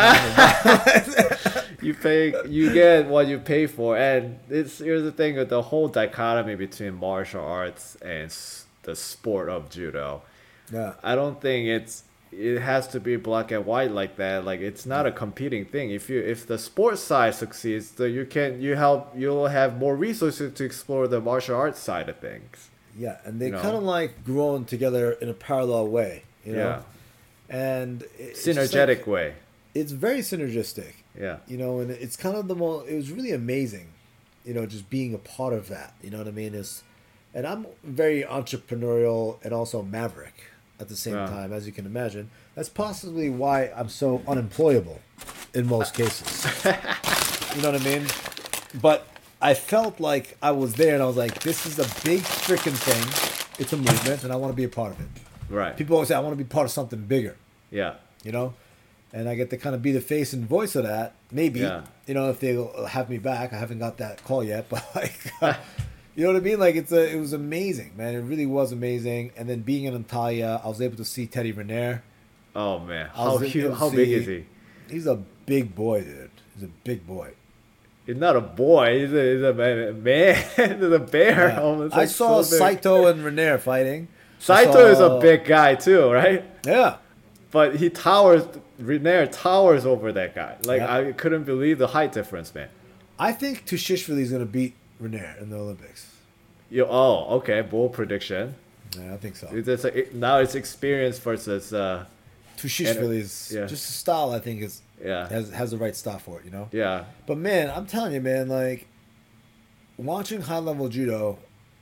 com. you pay, you get what you pay for, and it's here's the thing with the whole dichotomy between martial arts and s- the sport of judo. Yeah. I don't think it's it has to be black and white like that. Like it's not a competing thing. If you if the sports side succeeds, then you can you help you'll have more resources to explore the martial arts side of things. Yeah, and they You know. kind of like grown together in a parallel way, you know? And it's just Synergetic like- way. it's very synergistic, Yeah. you know, and it's kind of the most, it was really amazing, you know, just being a part of that, you know what I mean? Is, and I'm very entrepreneurial and also maverick at the same Yeah. time, as you can imagine. That's possibly why I'm so unemployable in most cases. You know what I mean? But I felt like I was there and I was like, this is a big freaking thing. It's a movement and I want to be a part of it. Right. People always say, I want to be part of something bigger, Yeah. you know? And I get to kind of be the face and voice of that. Maybe, Yeah. you know, if they'll have me back. I haven't got that call yet, but like, you know what I mean? Like, it's a, it was amazing, man. It really was amazing. And then being in Antalya, I was able to see Teddy Renier. Oh man. I How was able huge, to how big see- is he? He's a big boy, dude. He's a big boy. He's not a boy. He's a, he's a man. man. He's a bear. Yeah. Almost I like saw so big. Saito and Renier fighting. I Saito is a saw- big guy too, right? Yeah. But he towers. Renier towers over that guy. Like Yeah. I couldn't believe the height difference, man. I think Tushishvili is going to beat Renier in the Olympics. Yo, oh, okay. Bold prediction. Yeah, I think so. It's a, it, now it's experience versus. Uh, Tushishvili is yeah. just a style. I think is yeah. has has the right style for it. You know. Yeah. But man, I'm telling you, man, like watching high level judo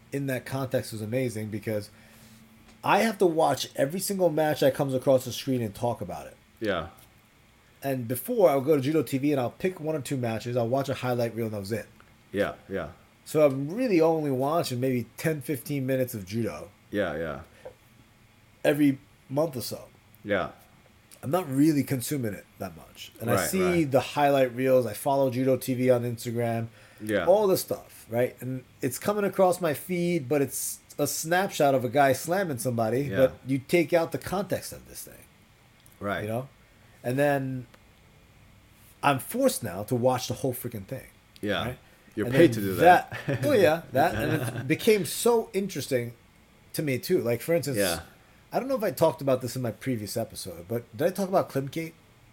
in that context was amazing because I have to watch every single match that comes across the screen and talk about it. Yeah. And before, I'll go to Judo T V and I'll pick one or two matches. I'll watch a highlight reel and that was it. Yeah. Yeah. So I'm really only watching maybe ten, fifteen minutes of judo Yeah. Yeah. every month or so. Yeah. I'm not really consuming it that much. And I Right, see right. the highlight reels. I follow Judo T V on Instagram. Yeah. All the stuff, right? And it's coming across my feed, but it's a snapshot of a guy slamming somebody. Yeah. But you take out the context of this thing, Right. you know? And then I'm forced now to watch the whole freaking thing. Yeah. Right? You're And paid then to do that. Oh, yeah. That. And it became so interesting to me, too. Like, for instance, Yeah. I don't know if I talked about this in my previous episode, but did I talk about Klimkate?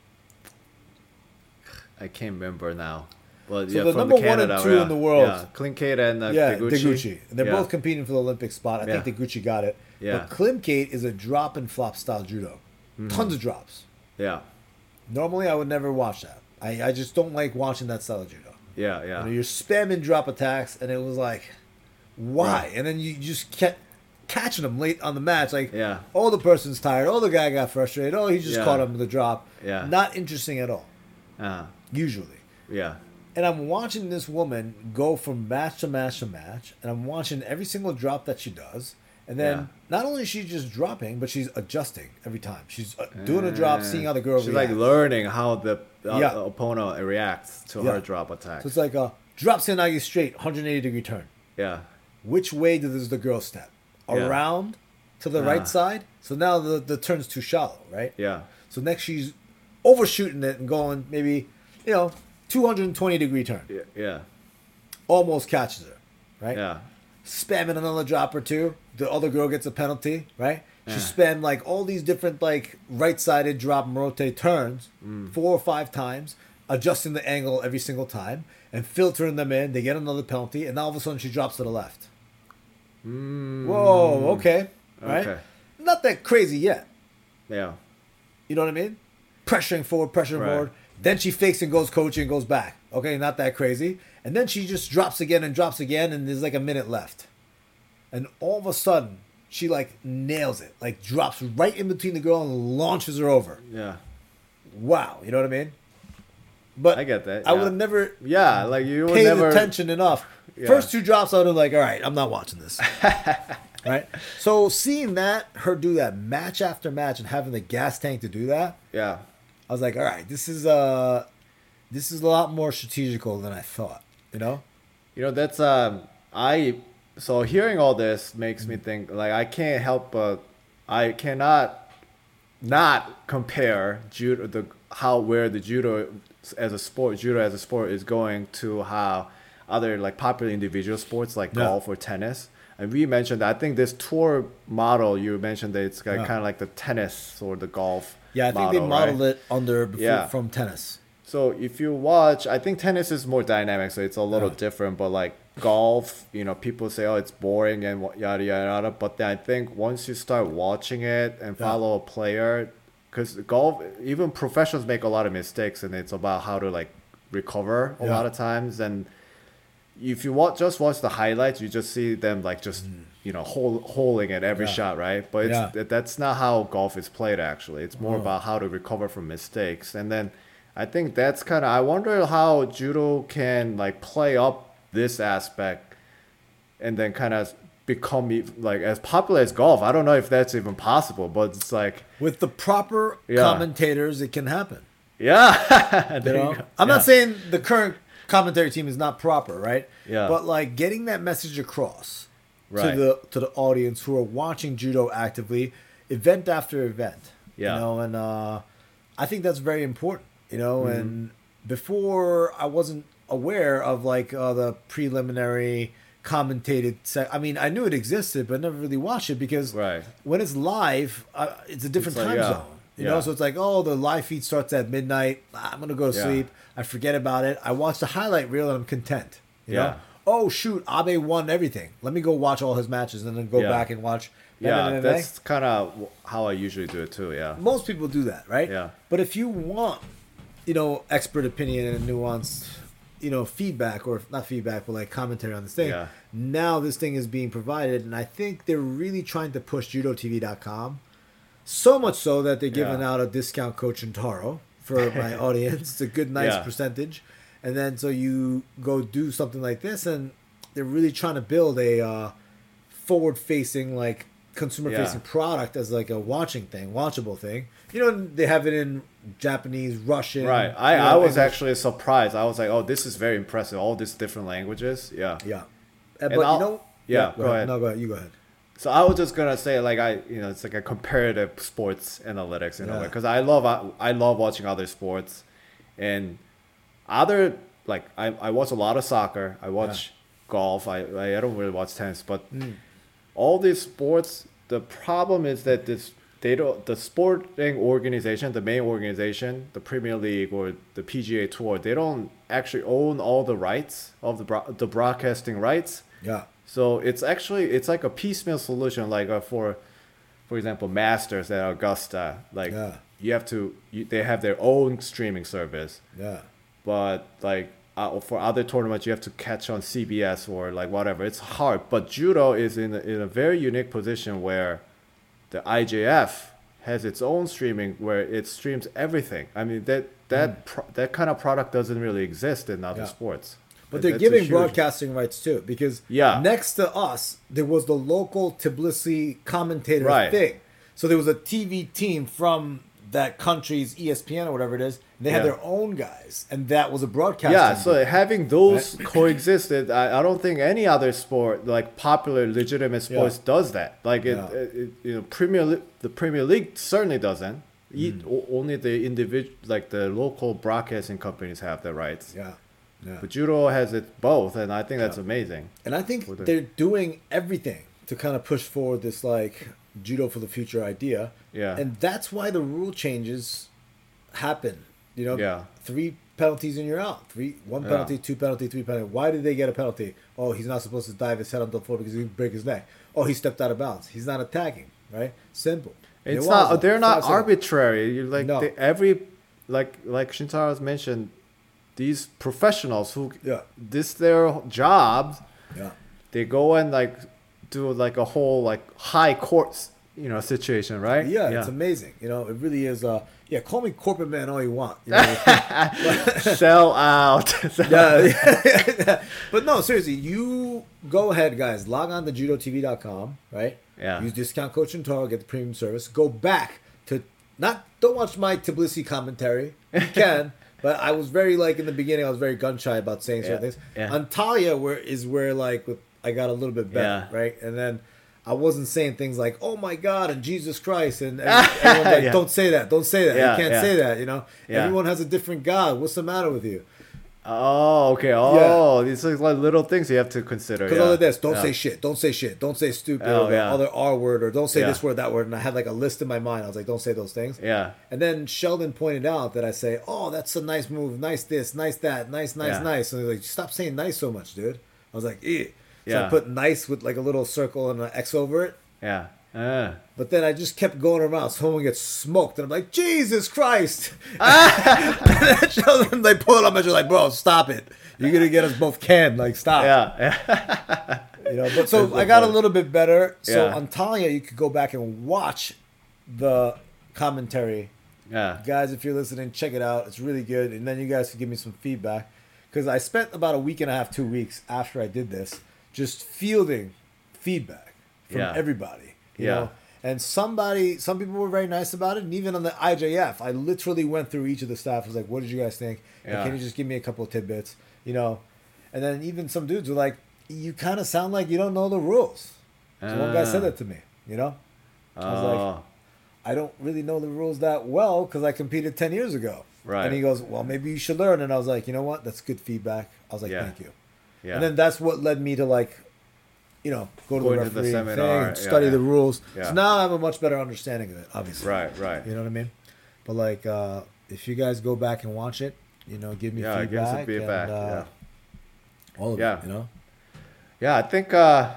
I can't remember now. But So yeah, the from number one Canada, and two yeah. in the world- Yeah. Klinkate and uh, Yeah, Deguchi. Deguchi. And they're Yeah. both competing for the Olympic spot. I Yeah. think Deguchi got it. Yeah. But Klimkate is a drop and flop style judo. Mm-hmm. Tons of drops. Yeah. Normally, I would never watch that. I, I just don't like watching that style of judo. Yeah. You Yeah. know, you're spamming drop attacks, and it was like, why? Right. And then you just kept catching them late on the match. Like, Yeah. oh, the person's tired. Oh, the guy got frustrated. Oh, he just Yeah. caught him with a drop. Yeah. Not interesting at all, Uh, usually. yeah. And I'm watching this woman go from match to match to match, and I'm watching every single drop that she does. And then Yeah. not only is she just dropping, but she's adjusting every time. She's uh, doing a drop, seeing how the girl She's reacts. like learning how the uh, Yeah. opponent reacts to Yeah. her drop attack. So it's like a drop Senagi straight, one hundred eighty degree turn. Yeah. Which way does the girl step? Yeah. Around to the Ah. right side? So now the, the turn's too shallow, right? Yeah. So next she's overshooting it and going maybe, you know, two hundred twenty degree turn. Yeah. Yeah. Almost catches her, right? Yeah. Spamming another drop or two. The other girl gets a penalty, right? She Yeah. spammed like all these different like right-sided drop Morote turns Mm. four or five times, adjusting the angle every single time and filtering them in. They get another penalty, and all of a sudden she drops to the left. Mm. Whoa, okay, right? Okay. Not that crazy yet. Yeah. You know what I mean? Pressuring forward, pressuring Right. forward. Then she fakes and goes coaching and goes back. Okay, not that crazy. And then she just drops again and drops again, and there's like a minute left. And all of a sudden, she like nails it. Like drops right in between the girl and launches her over. Yeah. Wow, you know what I mean? But I get that, I yeah. would have never Yeah. Like you would paid never. attention enough. Yeah. First two drops, I would have like, all right, I'm not watching this. Right? So seeing that, her do that match after match and having the gas tank to do that, Yeah. I was like, all right, this is uh this is a lot more strategical than I thought, you know? You know, that's um I so hearing all this makes me think like I can't help but I cannot not compare judo the how where the judo as a sport judo as a sport is going to how other like popular individual sports like Yeah. golf or tennis. And we mentioned that I think this tour model you mentioned that it's like Yeah. kind of like the tennis or the golf. Yeah, I think model, they modeled right? it under before, Yeah. from tennis. So if you watch, I think tennis is more dynamic, so it's a little Yeah. different. But like golf, you know, people say, "Oh, it's boring" and wha- yada yada yada. But then I think once you start watching it and Yeah. follow a player, because golf, even professionals make a lot of mistakes, and it's about how to like recover a Yeah. lot of times. And if you watch, just watch the highlights, you just see them like just you know hole, holing at every Mm. Yeah. shot, right? But it's Yeah. that, that's not how golf is played. Actually, it's more Oh. about how to recover from mistakes, and then. I think that's kind of. I wonder how judo can like play up this aspect, and then kind of become e- like as popular as golf. I don't know if that's even possible, but it's like, With the proper Yeah. commentators, it can happen. yeah. You There you know? go. I'm Yeah. not saying the current commentary team is not proper, right? Yeah. But like getting that message across Right. to the to the audience who are watching judo actively, event after event. Yeah. You know, and uh, I think that's very important. You know, Mm-hmm. and before I wasn't aware of like uh, the preliminary commentated. Se- I mean, I knew it existed, but never really watched it because Right. when it's live, uh, it's a different It's like, time yeah. zone. You Yeah. know, so it's like, oh, the live feed starts at midnight. Ah, I'm gonna go to Yeah. sleep. I forget about it. I watch the highlight reel and I'm content. You Yeah. know? Oh shoot, Abe won everything. Let me go watch all his matches and then go Yeah. back and watch. Yeah, M M A. that's kind of how I usually do it too. Yeah. Most people do that, right? Yeah. But if you want, you know, expert opinion and nuance, you know, feedback or not feedback, but like commentary on this thing. Yeah. Now this thing is being provided, and I think they're really trying to push judo T V dot com. So much so that they're giving Yeah. out a discount code Shintaro for my audience. It's a good, nice Yeah. percentage. And then so you go do something like this, and they're really trying to build a uh, forward-facing, like consumer-facing Yeah. product as like a watching thing, watchable thing. You know, they have it in Japanese, Russian. Right. I, you know, I was English. actually surprised. I was like, oh, this is very impressive. All these different languages. Yeah. Yeah. Uh, but And I'll- you know, yeah, go ahead. No, go ahead. You go ahead. So I was just gonna say, like, I, you know, it's like a comparative sports analytics in a Yeah. way, because I love, I, I love watching other sports, and other like I, I watch a lot of soccer. I watch golf. I, I I don't really watch tennis, but Mm. all these sports. The problem is that this they don't the sporting organization, the main organization, the Premier League or the P G A Tour, they don't actually own all the rights of the bro- the broadcasting rights. Yeah. So it's actually it's like a piecemeal solution, like uh, for, for example, Masters at Augusta. Like Yeah. you have to, you, they have their own streaming service, Yeah. but like uh, for other tournaments, you have to catch on C B S or like whatever. It's hard. But judo is in a, in a very unique position where the I J F has its own streaming where it streams everything. I mean that that pro- that kind of product doesn't really exist in other Yeah. sports. But That- they're that's a giving huge- broadcasting rights too, because Yeah. next to us there was the local Tbilisi commentator Right. thing. So there was a T V team from that country's E S P N or whatever it is. And they had Yeah. their own guys, and that was a broadcasting. Yeah, so group. having those coexisted, I, I don't think any other sport, like popular, legitimate sports, Yeah. does that. Like it, Yeah. it, it- you know, Premier Le- the Premier League certainly doesn't. E- Mm. o- only the individual, like the local broadcasting companies have the rights. yeah, yeah. But judo has it both, and I think that's Yeah. amazing. And I think With the- they're doing everything to kind of push forward this like judo for the future idea. Yeah. And that's why the rule changes happen. You know, Yeah. three penalties and you're out. Three, one Yeah. penalty, two penalty, three penalty. Why did they get a penalty? Oh, he's not supposed to dive his head on the floor because he can break his neck. Oh, he stepped out of bounds. He's not attacking. Right? Simple. It's Newaza, not. They're not five seconds. arbitrary. You like No. they, every, like like Shintaro's mentioned, these professionals who Yeah. this their job. Yeah. They go and like do like a whole like high court, you know, situation, right? Yeah, it's amazing. You know, it really is. Uh, yeah, call me corporate man all you want. You know? Sell out. yeah, yeah. But no, seriously, you go ahead, guys. Log on to judo T V dot com, right? Yeah. Use discount code Shintaro, get the premium service. Go back to not don't watch my Tbilisi commentary. You can, but I was very like in the beginning. I was very gun shy about saying certain Yeah, things. yeah. Antalya, where is where like with, I got a little bit better, Yeah. right? And then I wasn't saying things like "Oh my God" and "Jesus Christ" and, and everyone's like, Yeah. "Don't say that, don't say that. Yeah, you can't yeah. say that." You know, Yeah. everyone has a different God. What's the matter with you? Oh, okay. Oh, these are like little things you have to consider. Because yeah. all of this, don't yeah. say shit, don't say shit, don't say stupid, Oh, or the yeah. other R word, or don't say Yeah. this word, that word. And I had like a list in my mind. I was like, don't say those things. Yeah. And then Sheldon pointed out that I say, oh, that's a nice move, nice this, nice that, nice, nice, Yeah. nice. And they're like, stop saying nice so much, dude. I was like, eh. So I Yeah. put nice with like a little circle and an X over it. Yeah. Uh. But then I just kept going around. Someone gets smoked, and I'm like, Jesus Christ! and then Sheldon like pull it up, and you're like, bro, stop it! You're gonna get us both canned. Like, stop. Yeah. Yeah. You know, but so That's I got a funny. little bit better. So Yeah. on Talia, you could go back and watch the commentary. Yeah. Guys, if you're listening, check it out. It's really good. And then you guys can give me some feedback. Because I spent about a week and a half, two weeks after I did this, just fielding feedback from Yeah. everybody. You Yeah. know? And somebody, some people were very nice about it. And even on the I J F, I literally went through each of the staff. I was like, what did you guys think? And Yeah. can you just give me a couple of tidbits? You know? And then even some dudes were like, you kind of sound like you don't know the rules. So one guy said Ah. that to me, you know? I was like, Oh. I don't really know the rules that well because I competed ten years ago. Right. And he goes, well, maybe you should learn. And I was like, you know what? That's good feedback. I was like, Yeah. thank you. Yeah. And then that's what led me to like, you know, go to Go the into the referee seminar, thing, and yeah, study yeah. the rules. Yeah. So now I have a much better understanding of it, obviously. Right. Right. You know what I mean? But like, uh, if you guys go back and watch it, you know, give me Yeah, give feedback. us some feedback, And, uh, yeah. All of Yeah. it, you know? Yeah, I think uh,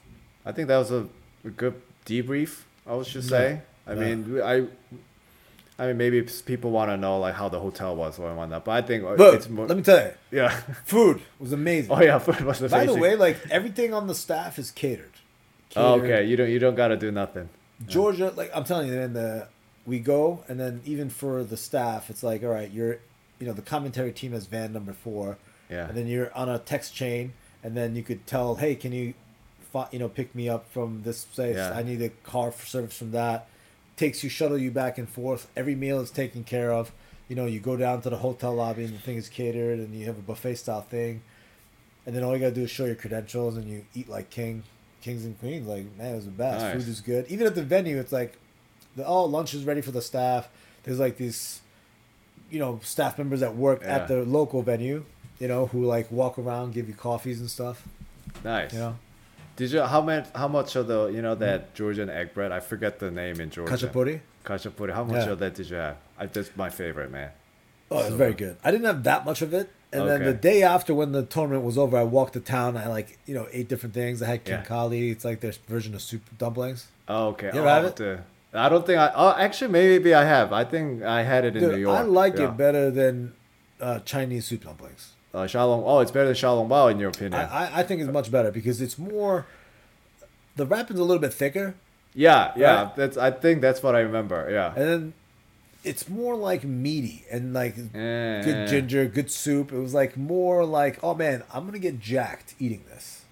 I think that was a, a good debrief. I was just Yeah. say. I Yeah. mean, we- I I mean, maybe s- people want to know like how the hotel was or whatnot, but I think uh, Look, it's more. let me tell you, Yeah. food was amazing. Oh yeah, food was By the amazing. way, like everything on the staff is catered. Oh, Catered. okay, you don't you don't gotta do nothing. Georgia, like I'm telling you, man, the we go and then even for the staff, it's like, all right, you're, you know, the commentary team has van number four, Yeah. and then you're on a text chain, and then you could tell, hey, can you, fi- you know, pick me up from this place? Yeah. I need a car for service from that. Takes you, shuttle you back and forth. Every meal is taken care of. You know, you go down to the hotel lobby and the thing is catered, and you have a buffet style thing, and then all you gotta do is show your credentials, and you eat like king, kings and queens. Like, man, it was the best. Nice. Food is good. Even at the venue, it's like, the, oh, lunch is ready for the staff. There's like these, you know, staff members that work Yeah. at the local venue, you know, who like walk around, give you coffees and stuff. Nice. You know, Did you how much how much of the you know that Georgian egg bread? I forget the name in Georgia. kachapuri. Kachapuri. How much Yeah. of that did you have? I, that's my favorite, man. Oh, it was So very good. good. I didn't have that much of it. And then the Okay. day after, when the tournament was over, I walked to town. I like, you know, ate different things. I had Yeah. kinkali. It's like their version of soup dumplings. Oh, okay. You ever I'll have have it? to- I don't think I. Oh, actually, maybe I have. I think I had it in Dude, New York. I like Yeah. it better than uh, Chinese soup dumplings. Uh, Xiaolong. Oh, it's better than Xiaolong Bao in your I, opinion. I, I think it's much better because it's more. The wrapping's a little bit thicker, yeah, yeah. Right? That's. I think that's what I remember. Yeah. and then it's more like meaty and like Eh, good ginger, good soup. It was like more like, oh man, I'm gonna get jacked eating this.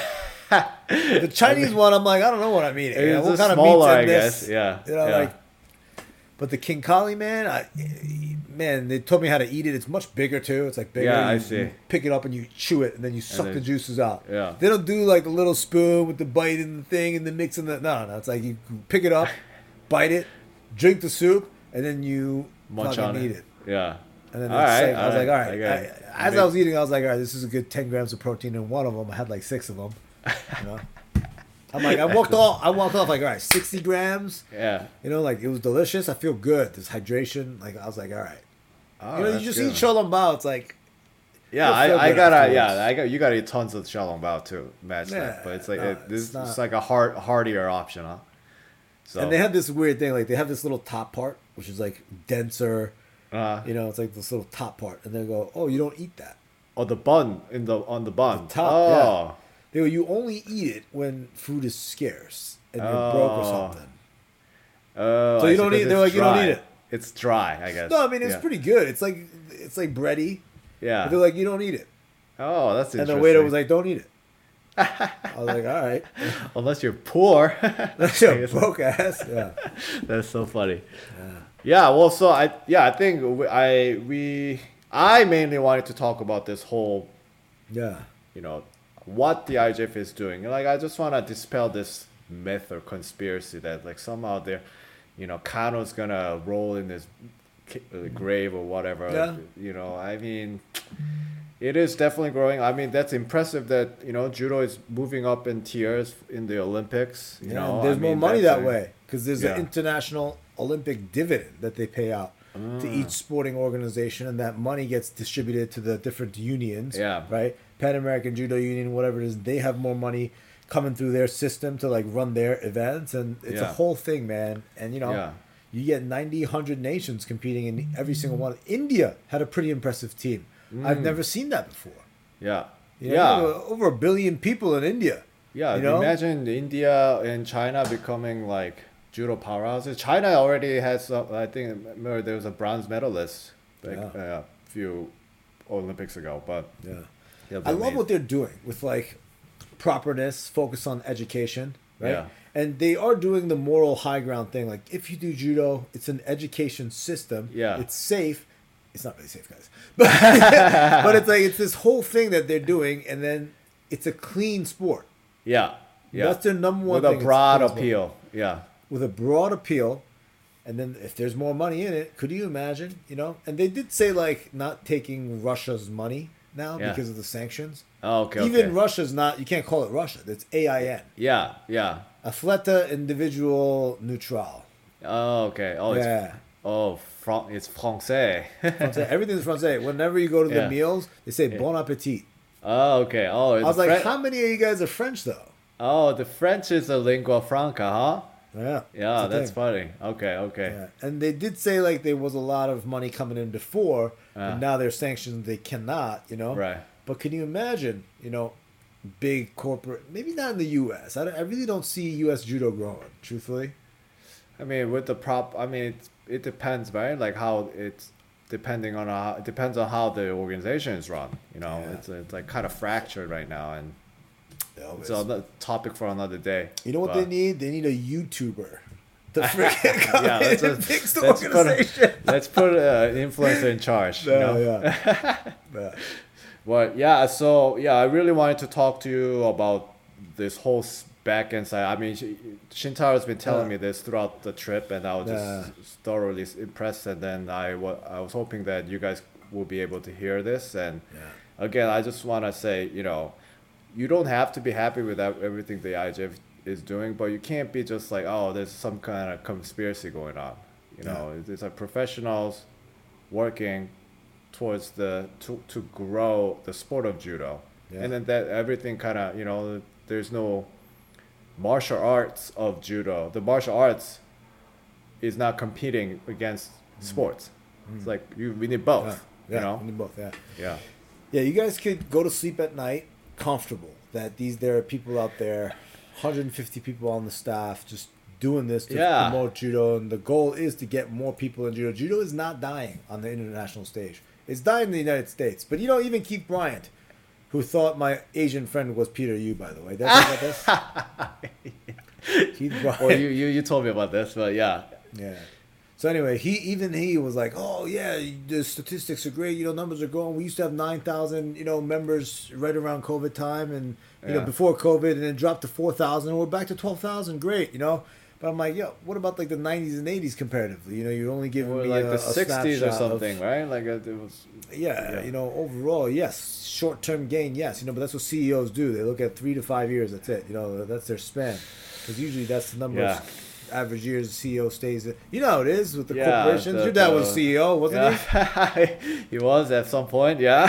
The Chinese one, I'm like, I don't know what I'm eating. You know, It's what a kind of smaller, meat's in I this? guess. Yeah. You know, yeah. like. But the King Kali, man, I, man, they told me how to eat it. It's much bigger too. It's like bigger. Yeah, I You- see. You pick it up and you chew it, and then you suck then- the juices out. Yeah. They don't do like the little spoon with the bite in the thing and the mix in the. No, no, it's like you pick it up, bite it, drink the soup, and then you Munch fucking on eat it. it. Yeah. And then All it's right, like, I was all like, right, all right. I got it. I- as Make- I was eating, I was like, all right, this is a good ten grams of protein in one of them. I had like six of them. You know. I'm like, I walked off. I walked off like, all right, sixty grams. Yeah. You know, like it was delicious. I feel good. There's hydration. Like I was like, all right. Oh, you know, you that's just good. eat Sholom Bao. It's like, Yeah, You'll feel I, I good gotta afterwards. yeah, I got you gotta eat tons of Xiaolong Bao to match Yeah, that. But it's like no, it, this it's not- it's like a hard heartier option, huh? So and they have this weird thing. Like they have this little top part, which is like denser. uh, You know, it's like this little top part, and they go, oh, you don't eat that. oh the bun in the on the bun. The top, oh. They go, you only eat it when food is scarce and you're broke or Oh. something. Oh, So I you see, don't 'cause eat- it's they're like, you don't dry. eat it. It's dry, I guess. No, I mean it's Yeah. pretty good. It's like it's like bready. Yeah. But they're like, you don't eat it. Oh, that's And interesting. the waiter was like, don't eat it. I was like, all right. unless you're poor. That's your broke ass. Yeah. That's so funny. Yeah. Well, so I yeah I think we, I we I mainly wanted to talk about this whole Yeah. you know what the I J F is doing. Like I just want to dispel this myth or conspiracy that like somehow they're you know Kano's gonna roll in his ki- uh, grave or whatever. Yeah. You know, I mean. It is definitely growing. I mean, that's impressive that you know judo is moving up in tiers in the Olympics. You Yeah, know, and there's I more mean, money that's that a- way because there's Yeah. an international Olympic dividend that they pay out to each sporting organization, and that money gets distributed to the different unions. Yeah. Right. Pan American Judo Union, whatever it is, they have more money coming through their system to like run their events, and it's a Yeah. whole thing, man. And you know, Yeah. you get ninety, one hundred nations competing in every single one. India had a pretty impressive team. I've never seen that before. Yeah. You know, yeah. over a billion people in India. Yeah, you know? imagine India and China becoming like judo powerhouses. China already has, uh, I think, remember there was a bronze medalist like Yeah. uh, a few Olympics ago. But Yeah. yeah, I love what they're doing with like properness, focus on education, right? Yeah. And they are doing the moral high ground thing. Like if you do judo, it's an education system. Yeah. It's safe. It's not really safe, guys. But, but it's like it's this whole thing that they're doing, and then it's a clean sport yeah, yeah, That's their number one with thing, a it's broad clean sport. appeal. Yeah, with a broad appeal. And then if there's more money in it, could you imagine? You know, and they did say like not taking Russia's money now Yeah. because of the sanctions. oh, okay, Even okay. Russia's not. You can't call it Russia. It's A I N. yeah, yeah. Atleta Individual Neutral. Oh, okay. Oh, Yeah. it's oh, Fran- it's français. Francais. Everything's Francais. Whenever you go to the Yeah. meals, they say Bon Appetit. oh, okay. Oh, I was like, how many of you guys are French though? oh, the French is a lingua franca, huh? Yeah. Yeah, it's a that's thing. funny. Okay, okay. Yeah. And they did say like there was a lot of money coming in before, Uh, and now they're sanctioned. They cannot, you know. right. But can you imagine, you know, big corporate? Maybe not in the U S. I, don't- I really don't see U S judo growing. Truthfully. I mean, with the prop, I mean, it, it depends, right? Like how it's depending on how it depends on how the organization is run. You know, Yeah. it's it's like kind of fractured right now, and it's Elvis. a topic for another day. You know what But- they need? They need a YouTuber to freaking come Yeah, in let's, and let's, fix the let's put, organization. a, let's put uh, an influencer in charge. You Yeah, know? yeah. Yeah. But yeah, so yeah, I really wanted to talk to you about this whole s- back end side. I mean, Sh- Shintaro's been telling Yeah. me this throughout the trip, and I was just Yeah. thoroughly s- impressed. And then I wa- I was hoping that you guys will be able to hear this. And Yeah. again, I just want to say, you know, you don't have to be happy with ev- everything the I J F is doing, but you can't be just like, oh, there's some kind of conspiracy going on. You know, it's, it's like professionals working towards the to, to grow the sport of judo, Yeah. and then that everything kind of, you know, there's no martial arts of judo. The martial arts is not competing against sports. It's like you we need both. Yeah. Yeah. You know, We need both. Yeah. yeah. Yeah. You guys could go to sleep at night comfortable that these there are people out there, one hundred fifty people on the staff, just doing this to Yeah. promote judo, and the goal is to get more people in judo. Judo is not dying on the international stage. It's dying in the United States. But you know, even Keith Bryant, who thought my Asian friend was Peter Yu, by the way. Did I talk about this? Keith Bryant. Well, you, you you told me about this, but yeah. Yeah. So anyway, he even he was like, "Oh yeah, the statistics are great. You know, numbers are growing. We used to have nine thousand, you know, members right around COVID time, and you know Yeah. before COVID, and then dropped to four thousand, and we're back to twelve thousand. Great, you know." But I'm like, yo, what about like the nineties and eighties comparatively? You know, you're only giving Or me like a, the a sixties or snapshot of- something, right? Like uh, it was. yeah, Yeah. you know, overall, yes, short term gain, yes, you know, but that's what C E Os do. They look at three to five years. That's it. You know, that's their span, because usually that's the number Yeah. of average years the C E O stays. You know how it is with the Yeah, corporations. the- Your dad the- was C E O, wasn't he? Yeah. he was at some point, yeah.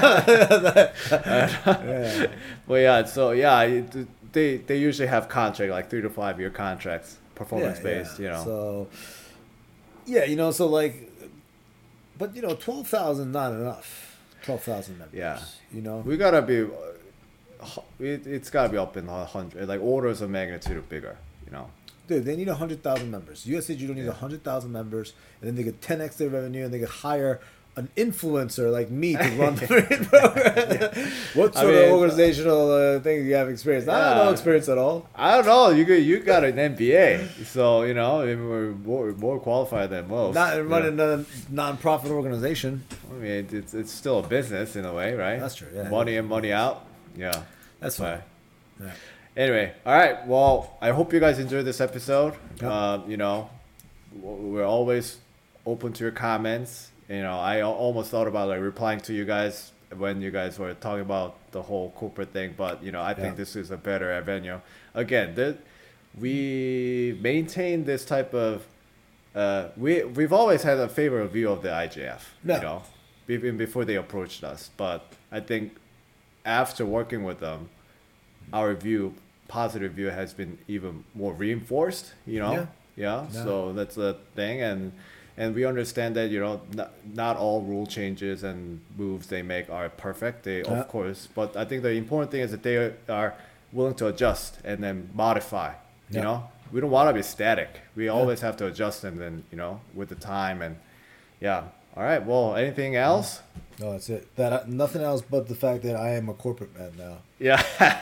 Yeah. But yeah, so yeah, it- they they usually have contract like three to five year contracts, performance Yeah, based, yeah. you know. So, yeah, you know, so like, but you know, twelve thousand not enough. Twelve thousand members. Yeah. You know. We gotta be, uh, hu- it, it's gotta be up in a hundred, like orders of magnitude bigger, you know. Dude, they need one hundred thousand members. U S A Judo needs Yeah. one hundred thousand members, and then they could ten x their revenue, and they could hire an influencer like me to run the freaking program. What I sort mean, of organizational uh, thing do you have experience? I have no Yeah. experience at all. I don't know. You got you got an M B A, so you know I mean, we're more, more qualified than most. Not you running know. a non-profit organization. I mean, it's it's still a business in a way, right? That's true, yeah. Money in, money out. Yeah. That's Right. fine. Yeah. Anyway, all right. Well, I hope you guys enjoyed this episode. Yep. Uh, you know, w- we're always open to your comments. You know, I al- almost thought about like replying to you guys when you guys were talking about the whole corporate thing, but you know, I think Yeah. this is a better venue. Again, the, we maintain this type of. Uh, we we've always had a favorable view of the I J F. Yeah. You know, even before they approached us, but I think after working with them, our view, positive view, has been even more reinforced. You know, Yeah. yeah. Yeah. So that's the thing, and and we understand that you know not, not all rule changes and moves they make are perfect. They Yeah. of course, but I think the important thing is that they are willing to adjust and then modify. You Yeah. know, we don't want to be static. We always have to adjust them. Then you know, with the time and yeah. All right. Well, anything else? No, that's it. That uh, nothing else but the fact that I am a corporate man now. Yeah.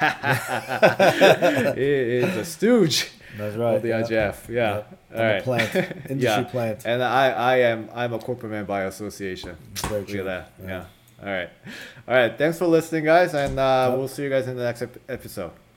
He is a stooge That's right. of the I J F. Yeah. Yeah. All I'm right. a plant, industry Yeah. plant. And I, I am I'm a corporate man by association. Very Look true. at that. Yeah. Yeah. All right. All right. Thanks for listening, guys, and uh, Yep. we'll see you guys in the next ep- episode.